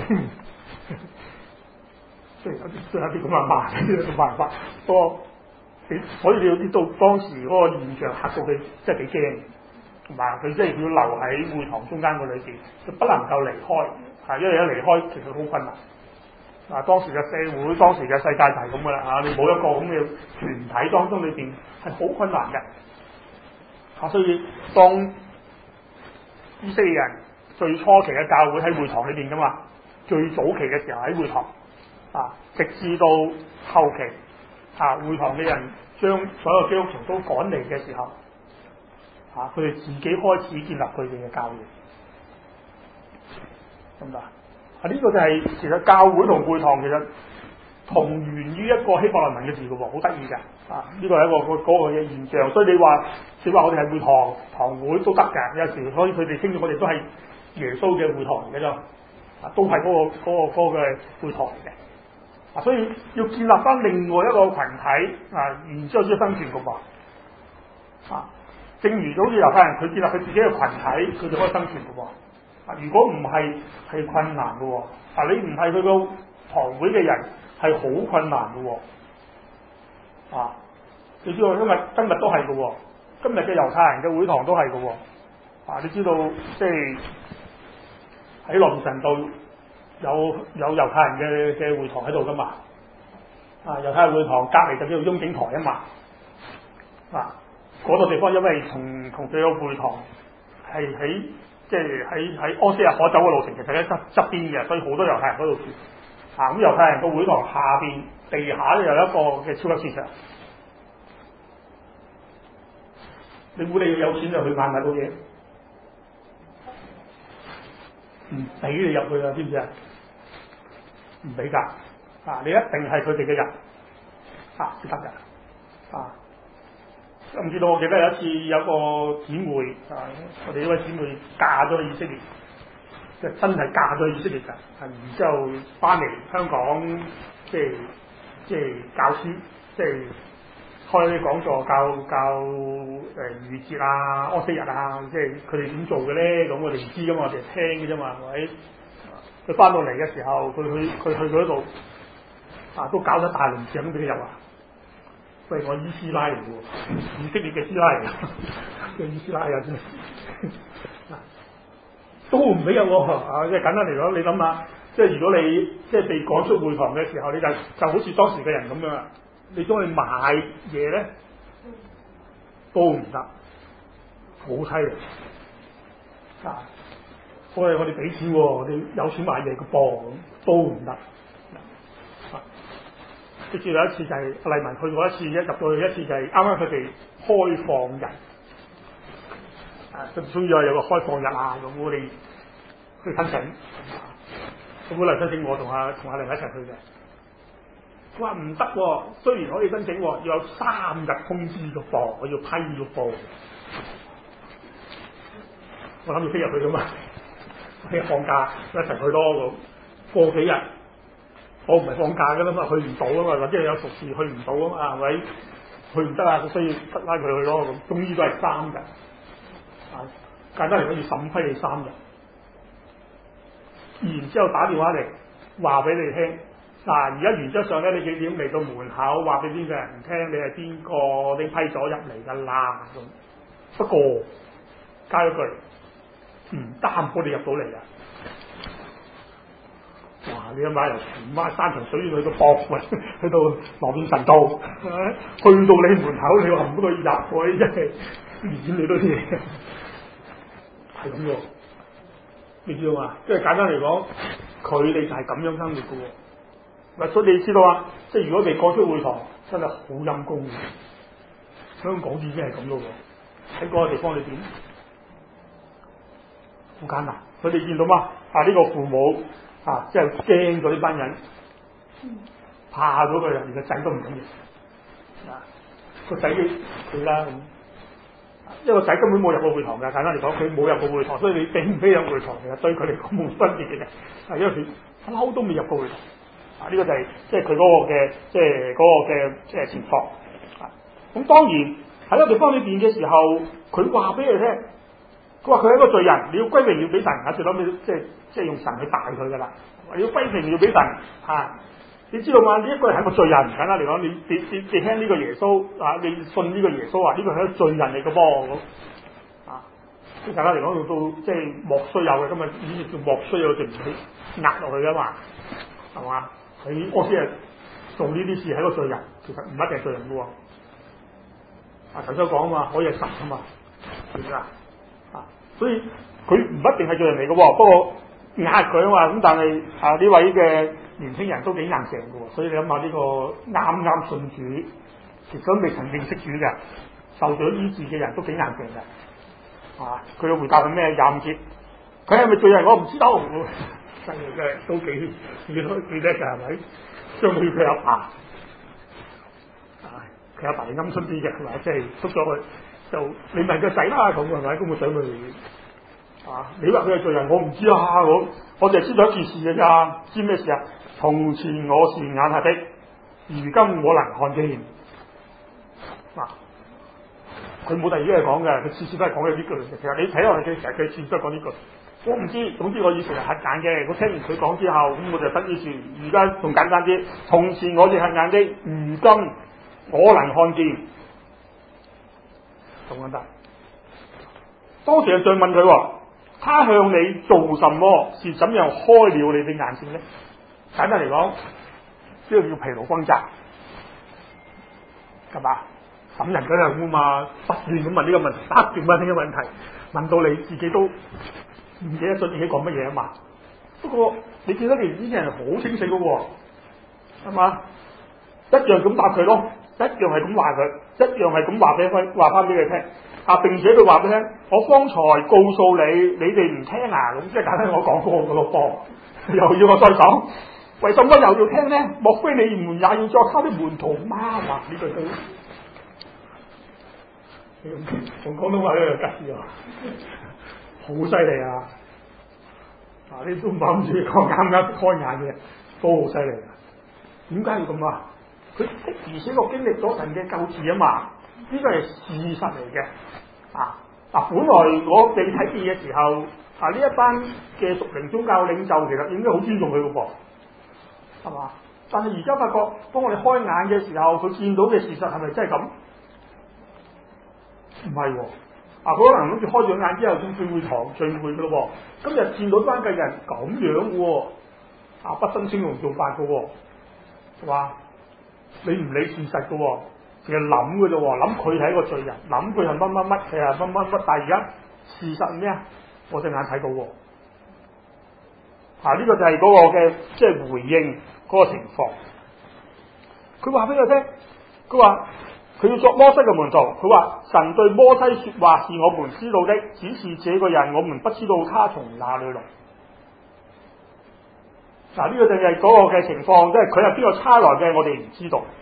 雖然有啲咁嘅慢，冇辦法。不過，所以你要知道當時嗰個現象嚇到佢，真係幾驚，同埋佢真係要留喺會堂中間嗰裏邊，佢不能夠離開，因為一離開其實好困難。當時嘅社會、當時嘅世界就係咁噶啦，你冇一個咁嘅團體當中裏邊係好困難嘅。所以當以色列人最初期嘅教會喺會堂裏邊噶嘛。 最早期嘅時候喺會堂直至到後期會堂嘅人將所有基督徒都趕嚟嘅時候佢哋自己開始建立佢哋嘅教會，咁呢個就係其實教會同會堂其實同源於一個希伯來文嘅字嘅喎，好得意嘅呢個係一個嗰個嘅現象。所以你話我哋係會堂會都得嘅，有時所以佢哋稱我哋都係耶穌嘅會堂嚟嘅啫，都係嗰個嘅會堂嚟嘅。所以要建立翻另外一個群體然之後先生存嘅喎。正如好似猶太人，佢建立佢自己嘅群體，佢就可以生存嘅喎。如果唔係，係困難嘅喎。你唔係佢個堂會嘅人，係好困難嘅喎。你知道今日都係嘅喎。今日嘅猶太人嘅會堂都係嘅喎。你知道即係喺羅便臣道有猶太人嘅會堂喺度㗎嘛？猶太人會堂隔離就叫做雍景台啊嘛。嗰個地方因為同佢個會堂係喺即係喺柯西亞可走嘅路程，其實喺側邊嘅，所以好多猶太人嗰度住。咁猶太人個會堂下邊地下咧有一個嘅超級市場。你估你有錢就去買到嘢？唔俾你入去啊！知唔知啊？唔俾㗎。你一定係佢哋嘅人先得㗎。唔知道，我記得有一次有個姊妹我哋呢位姊妹嫁咗去以色列，即係真係嫁咗去以色列㗎。然之後翻嚟香港，即係教書，即係開講座教逾節安息日即係佢哋點做嘅咧？咁我哋唔知㗎嘛，我哋係聽嘅啫嘛，係咪？佢翻到嚟嘅時候，佢去嗰度都搞咗大輪獎俾佢入啊！喂，我伊斯拉嚟嘅喎，以色列嘅斯拉嚟嘅，伊斯拉啊真係都唔俾入喎。即係簡單嚟講，你諗下，即係如果你即係被趕出會堂嘅時候，你就好似當時嘅人咁樣，你將去買嘢咧都唔得，好犀利我哋俾錢喎，我哋有錢買嘢嘅噃，都唔得。即係有一次就係麗文去過一次，入到去一次就係啱啱佢哋開放日，終於有個開放日咁我哋去申請，咁本嚟申請我同阿麗文一齊去嘅，佢話唔得喎，雖然可以申請要有3日通知嘅噃，我要批嘅噃，我諗住飛入去㗎嘛，放假一齊去咯，過幾日。我唔係放假㗎啦嘛，去唔到啊嘛，或者有熟事去唔到啊嘛，係咪？去唔得啊，所以拉佢去咯。咁終於都係3日，簡單嚟講要審批你3日，然之後打電話嚟話俾你聽。而家原則上咧，你幾點嚟到門口話俾邊個人聽你係邊個，你批咗入嚟㗎啦咁。不過加一句，唔擔保你入到嚟啊！哇！你一買由荃灣山長水遠去到博運，去到羅便臣道，去到你門口，你話唔好去入，真係免你多啲嘢，係咁喎。你知道嘛？即係簡單嚟講，佢哋就係咁樣生活嘅喎。所以你知道啊，即係如果未過出會堂，真係好陰功嘅。香港已經係咁咯喎，喺嗰個地方你點？好艱難。佢哋見到嘛？呢個父母。即係驚咗呢班人，怕咗佢啦，連個仔都唔敢認。個仔佢啦咁，因為個仔根本冇入過會堂嘅，簡單嚟講，佢冇入過會堂，所以你俾唔俾入會堂其實對佢嚟講冇分別嘅。因為佢不嬲都未入過會堂。呢個就係即係佢嗰個嘅即係嗰個嘅即係情況。咁當然喺個地方裏邊嘅時候，佢話俾你聽。佢話佢係一個罪人，你要歸榮耀俾神，最諗你即係用神去帶佢噶啦。你要歸榮耀俾神你知道嘛？你一個人係一個罪人，簡單嚟講，你聽呢個耶穌你信呢個耶穌呢個係一個罪人嚟嘅噃咁即係簡單嚟講，到即係莫須有嘅，今日呢啲叫莫須有，就唔會壓落去噶嘛，係嘛？我先係做呢啲事係一個罪人，其實唔一定係罪人嘅喎。頭先講啊嘛，可以係神啊嘛，係咪啊？所以佢唔一定係罪人嚟嘅喎，不過壓佢啊嘛，咁但係呢位嘅年輕人都幾硬淨嘅喎，所以你諗下呢個啱啱信主，其實都未曾認識主嘅，受咗醫治嘅人都幾硬淨嘅。佢嘅回答係咩？25節，佢係咪罪人？我唔知道。真係都幾叻㗎，係咪？相對佢阿爸，佢阿爸係鵪鶉啲嘅，係咪？即係捉咗佢，就你問個仔啦，咁係咪？咁個仔咪你話佢係罪人，我唔知啊，我就係知道一件事嘅咋，知咩事啊？從前我是眼瞎的，如今我能看見。佢冇第二啲嘢講嘅，佢次次都係講緊呢句嘅。其實你睇落去，佢成日佢次次都係講呢句。我唔知，總之我以前係瞎眼嘅。我聽完佢講之後，咁我就得於是，而家仲簡單啲。從前我是瞎眼的，如今我能看見。咁簡單。當時就再問佢，他向你做什麼？是怎樣開了你的眼睛呢？簡單嚟講，呢個叫疲勞轟炸，係嘛？抌人嗰樣啊嘛，不斷咁問呢個問題，不斷問呢個問題，問到你自己都唔記得咗自己講乜嘢啊嘛。不過你見到你呢啲人好清醒嘅喎，係嘛？一樣咁答佢咯，一樣係咁話佢，一樣係咁話翻俾佢聽。並且佢話俾你聽，我剛才告訴你，你哋唔聽啊，咁即係簡單我講過嘅咯噃，又要我再講，為什麼又要聽呢？莫非你們也要作他的門徒嗎？呢句都用廣東話呢個吉字啊，好犀利啊！你都唔諗住講啱啱開眼嘅，都好犀利啊！點解要咁啊？佢的而且確經歷咗神嘅救治啊嘛，呢個係事實嚟嘅。本來我哋睇見嘅時候，呢一班嘅屬靈宗教領袖其實應該好尊重佢嘅噃，係嘛？但係而家發覺，當我哋開眼嘅時候，佢見到嘅事實係咪真係咁？唔係喎，佢可能諗住開咗眼之後先去會堂聚會嘅咯喎，今日見到班嘅人咁樣喎，不分青紅皂白嘅喎，係嘛？你唔理事實嘅喎，淨係諗嘅啫喎，諗佢係一個罪人，諗佢係乜乜乜，佢係乜乜乜，但係而家事實係咩啊？我隻眼睇到喎，呢個就係嗰個嘅即係回應嗰個情況。佢話俾佢聽，佢話佢要作摩西嘅門徒，佢話神對摩西說話是我們知道的，只是這個人我們不知道他從哪裏來。呢個就係嗰個嘅情況，即係佢係邊個差來嘅，我哋唔知道。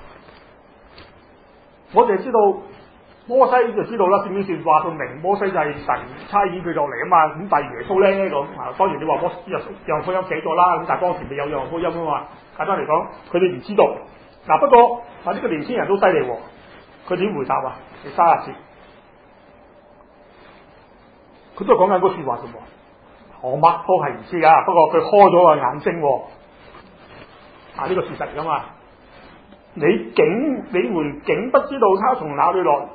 我哋知道摩西就知道啦，聖經算話到明，摩西就係神差遣佢落嚟啊嘛。咁但係耶穌咧咁，當然你話摩西約翰福音寫咗啦，咁但係當時未有約翰福音啊嘛。簡單嚟講，佢哋唔知道。不過呢個年輕人都犀利喎，佢點回答啊？你30節，佢都係講緊嗰說話啫喎。我乜都係唔知噶，不過佢開咗個眼睛，呢個事實噶嘛。你們竟不知道他從哪裏來，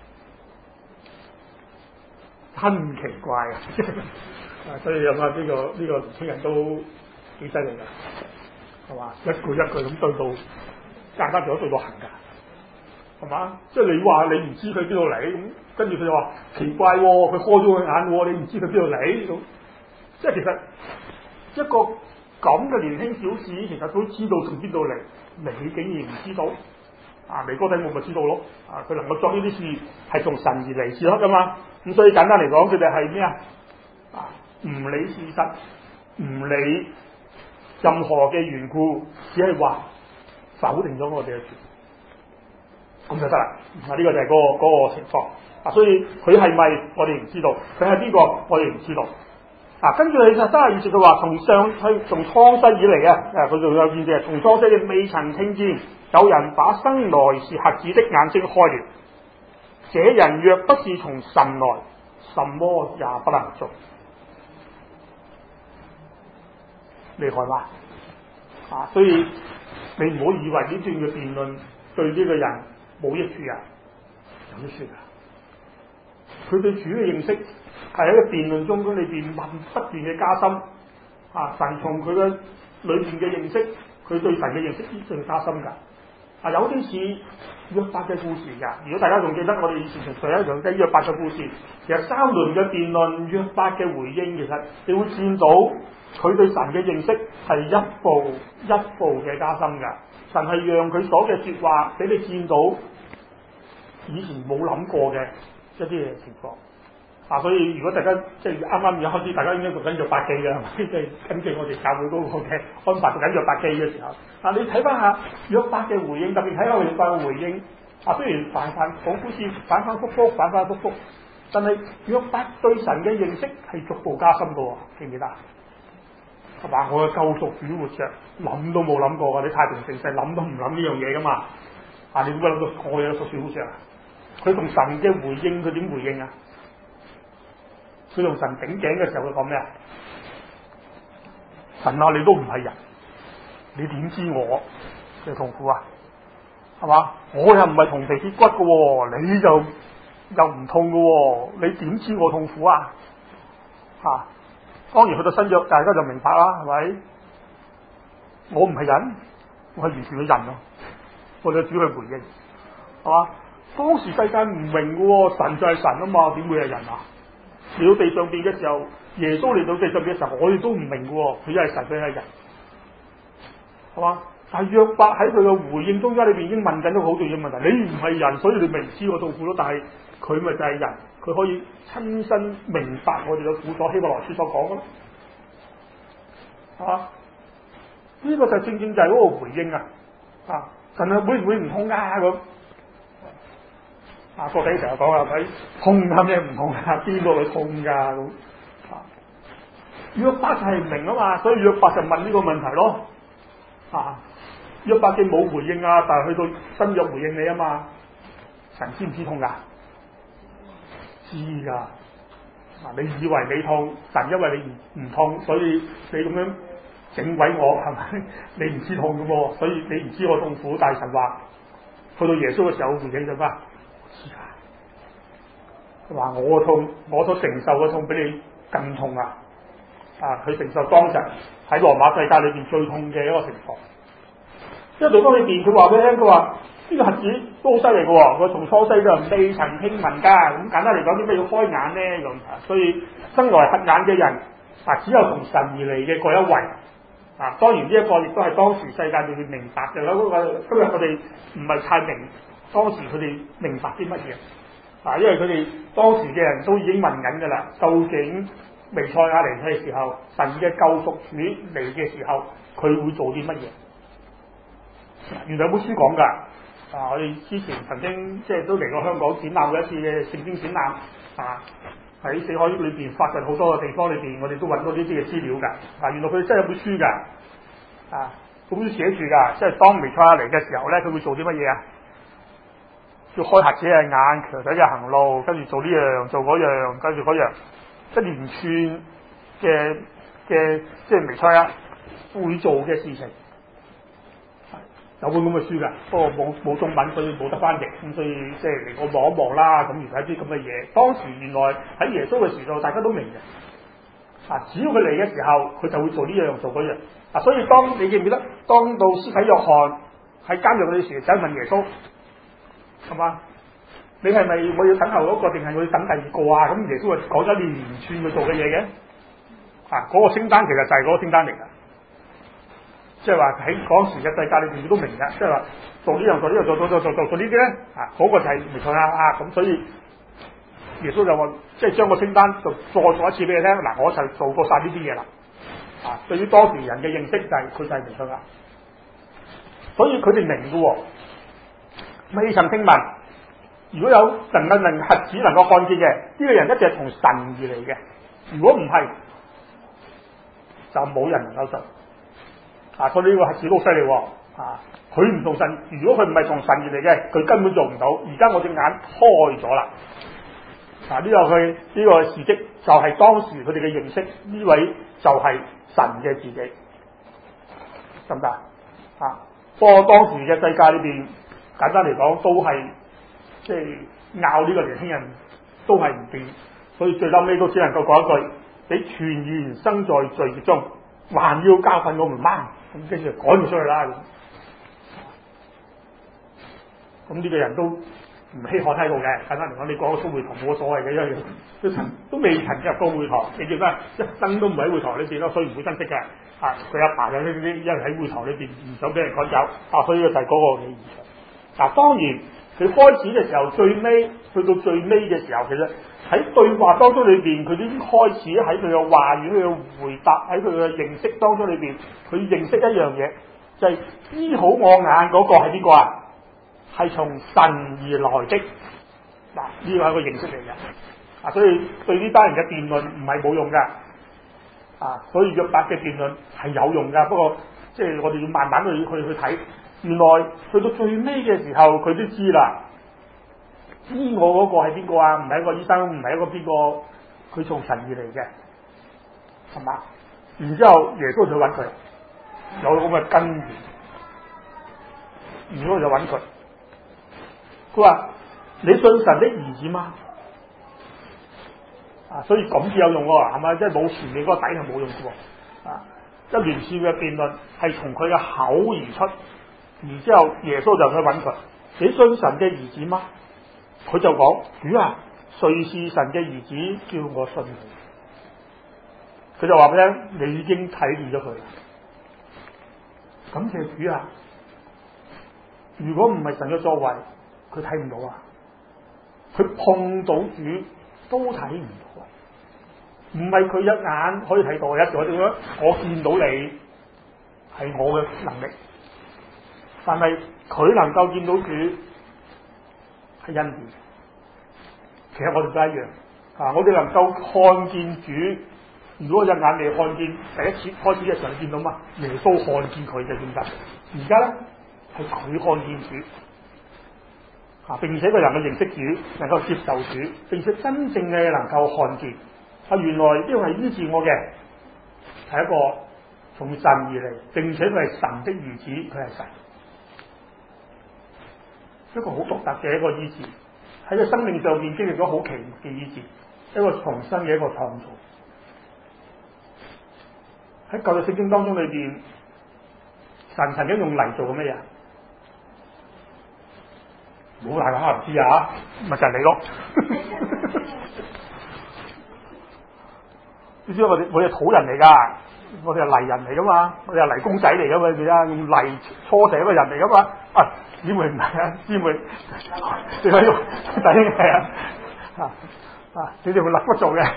真奇怪啊！所以有嘛呢個年輕人都幾犀利噶，係嘛？一句一句咁對到，間間仲對到行噶，係嘛？即係你話你唔知佢邊度嚟，咁跟住佢就話奇怪喎，佢開咗個眼喎，你唔知佢邊度嚟咁。即係其實一個咁嘅年輕小子，其實都知道從邊度嚟，你竟然唔知道，尼哥底母咪知道咯，佢能夠作呢啲事係從神而嚟至得噶嘛，咁所以簡單嚟講，佢哋係咩啊？唔理事實，唔理任何嘅緣故，只係話否定咗我哋嘅權，咁就得啦。呢個就係嗰個情況。所以佢係咪我哋唔知道，佢係邊個我哋唔知道。跟住你就32節佢話從創世以嚟佢仲有見嘅，從創世你未曾聽見有人把生來是瞎子的眼睛開了，這人若不是從神來，什麼也不能做。厲害嘛？所以你唔好以為呢段嘅辯論對呢個人冇益處啊，有益處啊！佢對主嘅認識係喺個辯論中裏邊不斷嘅加深，神從佢嘅裏邊嘅認識，佢對神嘅認識必須加深㗎。 有啲似約伯嘅故事㗎。如果大家仲記得我哋以前上一場嘅約伯嘅故事，其實3輪嘅辯論，約伯嘅回應，其實你會見到佢對神嘅認識係一步一步嘅加深㗎。神係讓佢所嘅説話俾你見到以前冇諗過嘅一啲嘅情況。所以如果大家即係啱啱而家開始，大家應該讀緊約伯記嘅，係咪？即係根據我哋教會嗰個嘅安排讀緊約伯記嘅時候，你睇翻下約伯嘅回應，特別睇下約伯嘅回應。雖然反好似反反覆覆，但係約伯對神嘅認識係逐步加深嘅喎，記唔記得？係嘛？我嘅救贖主活着，諗都冇諗過㗎，你太平盛世諗都唔諗呢樣嘢㗎嘛？你點解諗到我有救贖主活着啊？佢同神嘅回應，佢點回應啊？佢同神頂頸嘅時候，佢講咩啊？神啊，你都唔係人，你點知我嘅痛苦啊？係嘛？我又唔係同皮鐵骨嘅喎，你就又唔痛嘅喎，你點知我痛苦啊？當然去到新約，大家就明白啦，係咪？我唔係人，我係完全嘅人咯。我哋主去回應，係嘛？當時世界唔明嘅喎，神就係神啊嘛，點會係人啊？嚟到地上邊嘅時候，耶穌嚟到地上邊嘅時候，我哋都唔明嘅喎，佢係神，佢係人，係嘛？但係約伯喺佢嘅回應中間裏邊已經問緊一個好重要嘅問題，你唔係人，所以你明知我痛苦咯。但係佢咪就係人，佢可以親身明白我哋嘅苦所，希伯來書所講嘅咯，係嘛？呢個就正正就係嗰個回應啊！神啊，會唔會唔痛啊？咁個仔成日講係咪痛啊？咩唔痛啊？邊個會痛㗎？咁約伯就係唔明啊嘛，所以約伯就問呢個問題咯。約伯嘅冇回應啊，但係去到新約回應你啊嘛。神知唔知痛㗎？知㗎。你以為你痛，神因為你唔痛，所以你咁樣整鬼我係咪？你唔知痛㗎喎，所以你唔知我痛苦。但係神話去到耶穌嘅時候回應就咩？知㗎。話我痛，我所承受嘅痛比你更痛啊！佢承受當日喺羅馬世界裏邊最痛嘅一個情況。因為地方裏邊佢話俾你聽，佢話呢個瞎子都好犀利嘅喎，佢從初世就未曾聽聞㗎。咁簡單嚟講，點解要開眼咧？咁所以生來瞎眼嘅人只有從神而嚟嘅嗰一位。當然呢一個亦都係當時世界裏邊明白嘅啦。今日我哋唔係太明當時佢哋明白啲乜嘢。因為佢哋當時嘅人都已經問緊㗎啦，究竟彌賽亞嚟嘅時候，神嘅救贖主嚟嘅時候，佢會做啲乜嘢？原來有本書講㗎。我哋之前曾經即係都嚟過香港展覽過一次嘅聖經展覽。喺死海裏邊發掘好多嘅地方裏邊，我哋都揾到呢啲嘅資料㗎。原來佢真係有本書㗎。本書寫住㗎，即係當彌賽亞嚟嘅時候咧，佢會做啲乜嘢啊？要開瞎子嘅眼，瘸腿嘅行路，跟住做呢樣做嗰樣，跟住嗰樣，一連串嘅即係彌賽亞會做嘅事情。有本咁嘅書㗎，不過冇中文，所以冇得翻譯，咁所以即係嚟我望一望啦。咁原來一啲咁嘅嘢，當時原來喺耶穌嘅時代，大家都明嘅。只要佢嚟嘅時候，佢就會做呢樣做嗰樣。所以當你記唔記得，當到施洗約翰喺監獄嗰陣時，就問耶穌，係嘛？你係咪我要等候嗰個，定係我要等第二個啊？咁耶穌就講咗一連串佢做嘅嘢嘅。嗰個清單其實就係嗰個清單嚟㗎。即係話喺嗰時嘅世界裏邊，佢都明㗎。即係話做呢樣做呢樣做呢啲咧，嗰個就係彌賽亞。咁所以耶穌就話，即係將個清單就再做一次俾你聽。我就做過晒呢啲嘢啦。對於當時人嘅認識就係佢就係彌賽亞。所以佢哋明㗎喎，未曾聽聞。如果有能瞎子能夠看見嘅，呢個人一定係從神而嚟嘅。如果唔係，就冇人能夠信。所以呢個瞎子都犀利喎。佢唔同神，如果佢唔係從神而嚟嘅，佢根本做唔到。而家我隻眼開咗啦。呢個事蹟就係當時佢哋嘅認識，呢位就係神嘅自己，得唔得？不過當時嘅世界裏邊，簡單嚟講都係即係拗呢個年輕人都係唔掂，所以最後尾都只能夠講一句：你全然生在罪孽中，還要教訓我們嗎？咁跟住趕佢出去啦。 咁呢個人都唔稀罕喺度嘅。簡單嚟講，你講個蘇會堂冇乜所謂嘅，因為都未曾入過會堂，你記得一生都唔喺會堂裏邊咯，所以唔會珍惜嘅。佢阿爸就呢啲，因為喺會堂裏邊唔想俾人趕走，所以就係嗰個嘅現象。當然佢開始嘅時候，最尾去到最尾嘅時候，其實喺對話當中裏邊，佢已經開始喺佢嘅話語、佢嘅回答、喺佢嘅認識當中裏邊，佢認識一樣嘢，就係醫好我眼嗰個係邊個啊？係從神而來的。嗱，呢個係一個認識嚟嘅。所以對呢班人嘅辯論唔係冇用㗎。所以約伯嘅辯論係有用㗎。不過即係我哋要慢慢去睇。原來去到最尾嘅時候，佢都知啦。醫我嗰個係邊個啊？唔係一個醫生，唔係一個邊個，佢從神而嚟嘅，係嘛？然之後耶穌去揾佢，有咁嘅根源，然之後就揾佢。佢話：你信神的兒子嗎？所以咁先有用喎，係咪？即係冇前面嗰個底係冇用嘅喎。一連串嘅辯論係從佢嘅口而出，然之後耶穌就去揾佢。你信神嘅兒子嗎？佢就講：主啊，誰是神嘅兒子，叫我信你。佢就話俾你聽，你已經睇見咗佢啦。感謝主啊！如果唔係神嘅作為，佢睇唔到啊！佢碰到主都睇唔到啊！唔係佢一眼可以睇到，一咗點樣？我見到你係我嘅能力，但係佢能夠見到主係恩典。其實我哋都一樣我哋能夠看見主。如果一眼未看見，第一次開始嘅時候見到嘛？耶穌看見佢嘅點解？而家咧係佢看見主並且佢能夠認識主，能夠接受主，並且真正嘅能夠看見原來呢個係醫治我嘅，係一個從神而嚟，並且佢係神的兒子，佢係神，一個好獨特嘅一個醫治，喺佢生命上面經歷咗好奇妙嘅醫治，一個重新嘅一個創造。喺舊約聖經當中裏邊，神曾經用泥做過咩嘢？冇大家唔知咪就係你咯。你知我哋土人嚟㗎，我哋係泥人嚟㗎嘛，我哋係泥公仔嚟㗎嘛，你睇用泥搓成一個人嚟㗎嘛。姊妹唔係姊妹，你睇用弟兄係你哋會立骨做嘅。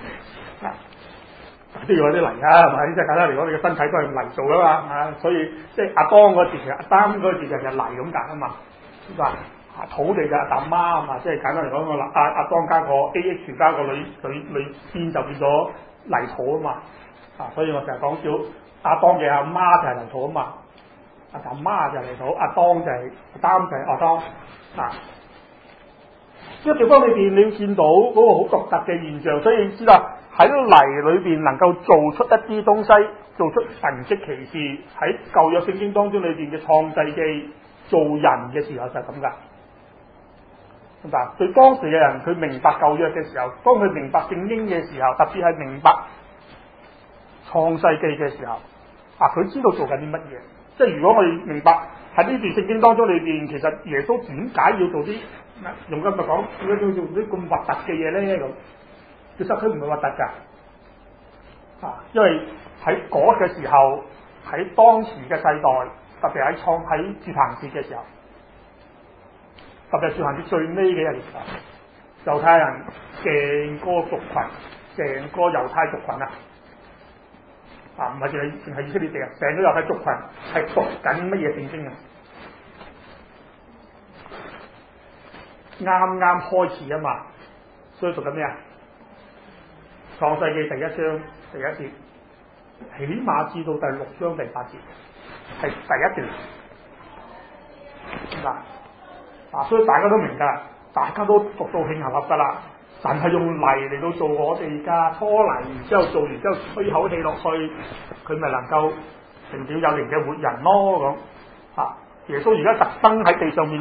都要有啲泥係咪？即係簡單嚟講，你嘅身體都係用泥做噶嘛所以即係阿當嗰字，其實阿當嗰字就係泥咁解啊嘛。土地就阿當媽啊嘛，即係簡單嚟講，個阿當加個 AH 加個女邊就變咗泥土啊嘛。所以我成日講叫阿當嘅阿媽就係泥土啊嘛，阿媽就係泥土，阿當就係阿擔就係阿當呢個地方裏邊，你要見到嗰個好獨特嘅現象，所以知道喺泥裏邊能夠做出一啲東西，做出神蹟奇事。喺舊約聖經當中裏邊嘅創世記做人嘅時候就係咁噶。對當時嘅人，佢明白舊約嘅時候，當佢明白聖經嘅時候，特別係明白創世記嘅時候，佢知道做緊啲乜嘢。即係如果我哋明白喺呢段聖經當中裏邊，其實耶穌點解要做啲用今日講點解要做啲咁核突嘅嘢咧？咁其實佢唔係核突噶，因為喺嗰嘅時候，喺當時嘅世代，特別喺住棚節嘅時候，特別係住棚節最尾嘅日子，猶太人成個族群，成個猶太族群唔係淨係以色列地啊，成個猶太族群係讀緊乜嘢聖經啊？啱啱開始啊嘛，所以讀緊咩啊？創世記第1章第1節，起碼至到第6章第8節，係第一段所以大家都明㗎，大家都讀到慶合合㗎啦。神係用泥嚟到做我哋㗎，搓泥，然之後做完之後吹口氣落去，佢咪能夠成了有靈嘅活人咯咁。耶穌而家特登喺地上面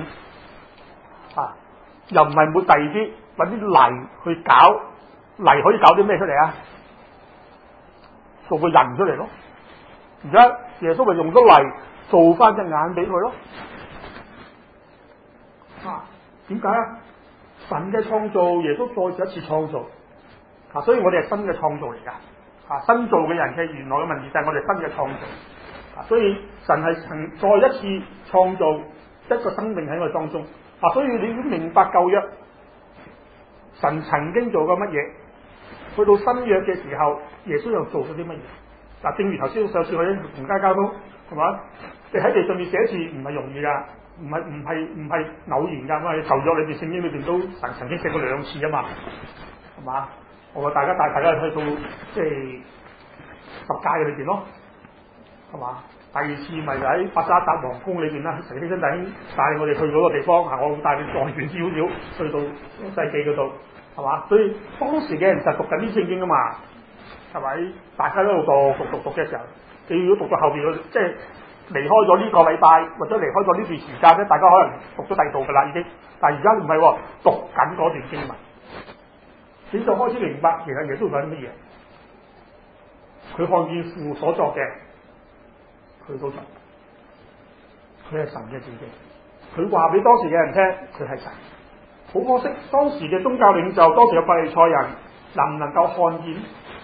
又唔係抹第二啲，揾啲泥去搞，泥可以搞啲咩出嚟啊？做個人出嚟咯。而家耶穌咪用咗泥做翻隻眼俾佢咯。 點解啊？神嘅創造，耶穌再一次創造所以我哋係新嘅創造嚟㗎。新造嘅人嘅原來嘅問題就係我哋新嘅創造所以神係再一次創造一個生命喺我哋當中所以你要明白舊約神曾經做過乜嘢，去到新約嘅時候，耶穌又做咗啲乜嘢正如頭先上次我哋同大家溝通係嘛？你喺地上面寫字唔係容易㗎，唔係偶然㗎嘛。舊約裏邊聖經裏邊都曾經寫過2次啊嘛，係嘛？我話大家帶大家去到即係十誡嘅裏邊咯，係嘛？第2次咪就喺伯沙達皇宮裏邊啦，神犧牲弟兄帶我哋去嗰個地方我會帶你再遠少少去到世紀嗰度，係嘛？所以當時嘅人就讀緊啲聖經啊嘛，係咪？大家喺度讀嘅時候，你如果讀到後邊即係離開咗呢個禮拜或者離開咗呢段時間咧，大家可能讀咗第二度㗎啦已經，但係而家唔係讀緊嗰段經文。你就開始明白，其實耶穌講乜嘢？佢看見父所作嘅，佢都做。佢係神嘅自己。佢話俾當時嘅人聽，佢係神。好可惜，當時嘅宗教領袖，當時嘅法利賽人，能唔能夠看見？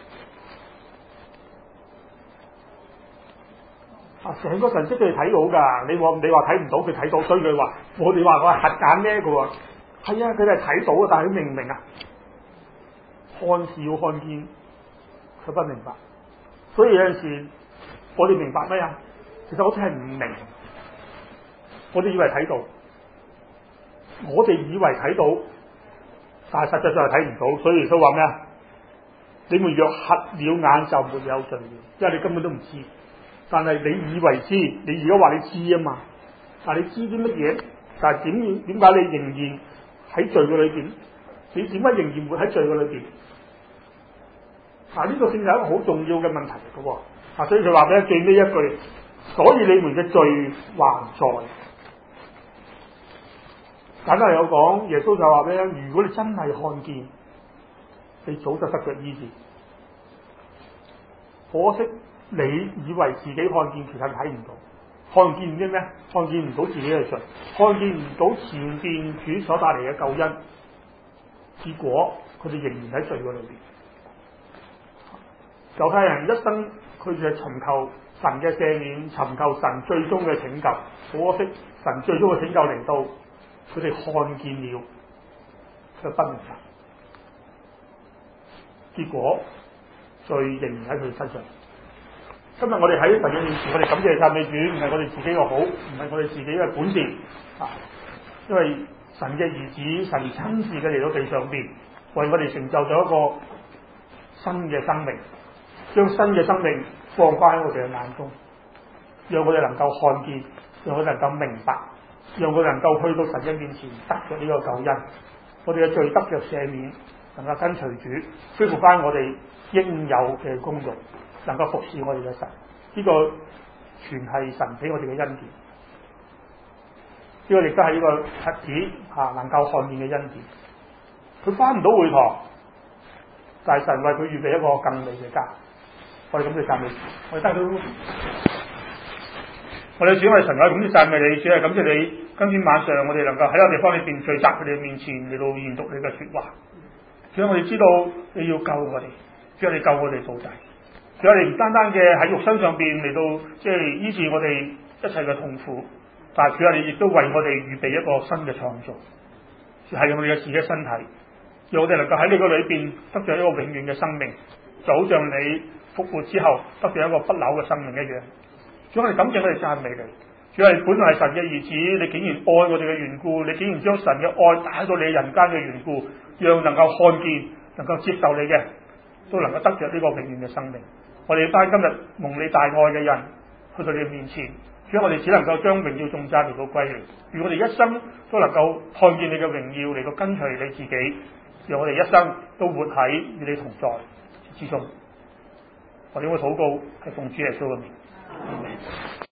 成個神蹟佢哋睇到㗎。你話睇唔到，佢睇到，所以佢話我哋話我係瞎眼咩嘅喎？係啊，佢哋係睇到啊，但係佢明唔明啊？看是要看見，佢不明白，所以有陣時我哋明白咩啊？其實我哋係唔明，我哋以為睇到，但係實際上係睇唔到，所以都話咩啊？你們若瞎了眼就沒有罪了，因為你根本都唔知，但係你以為知，你而家話你知啊嘛？但係你知啲乜嘢？但係點解你仍然喺罪嘅裏邊？你點解仍然活喺罪嘅裏邊？呢個正係一個好重要嘅問題嚟嘅喎，所以佢話俾最尾一句，所以你們嘅罪還在。簡單有講，耶穌就話俾你，如果你真係看見，你早就得着醫治。可惜你以為自己看見，其實睇唔到，看見唔知咩？看見唔到自己嘅罪，看見唔到前邊主所帶嚟嘅救恩，結果佢哋仍然喺罪嘅裏邊。猶太人一生佢哋係尋求神嘅赦免，尋求神最終嘅拯救。可惜神最終嘅拯救嚟到，佢哋看見了，卻不明白。結果罪仍然喺佢身上。今日我哋喺神嘅面前，我哋感謝讚美主，唔係我哋自己嘅好，唔係我哋自己嘅本事因為神嘅兒子，神親自嘅嚟到地上邊，為我哋成就咗一個新嘅生命。將新嘅生命放翻喺我哋嘅眼中，讓我哋能夠看見，讓我哋能夠明白，讓我哋能夠去到神嘅面前得咗呢個救恩，我哋嘅罪得着赦免，能夠跟隨主，恢復翻我哋應有嘅功用，能夠服侍我哋嘅神。呢個全係神俾我哋嘅恩典，呢個亦都係呢個瞎子能夠看見嘅恩典。佢翻唔到會堂，但係神為佢預備一個更美嘅家。我哋感謝讚美主，我哋得到，我哋主，我哋神愛，感謝讚美你，主係感謝你。今天晚上我哋能夠喺個地方裏邊聚集佢哋面前嚟到研讀你嘅說話。主，我哋知道你要救我哋，主，你救我哋到底。主，我哋唔單單嘅喺肉身上邊嚟到即係醫治我哋一切嘅痛苦，但係主，你亦都為我哋預備一個新嘅創造，係我哋嘅自己身體，讓我哋能夠喺呢個裏邊得到一個永遠嘅生命，就好像你復活之後得到一個不朽嘅生命一樣。主，我哋感謝，我哋讚美你。主，係本來係神嘅兒子，你竟然愛我哋嘅緣故，你竟然將神嘅愛帶到你人間嘅緣故，讓能夠看見、能夠接受你嘅，都能夠得着呢個永遠嘅生命。我哋班今日蒙你大愛嘅人去到你面前，主，我哋只能夠將榮耀頌讚嚟到歸你，願我哋一生都能夠看見你嘅榮耀嚟到跟隨你自己，讓我哋一生都活喺與你同在之中。我哋會禱告係奉主耶穌嘅名。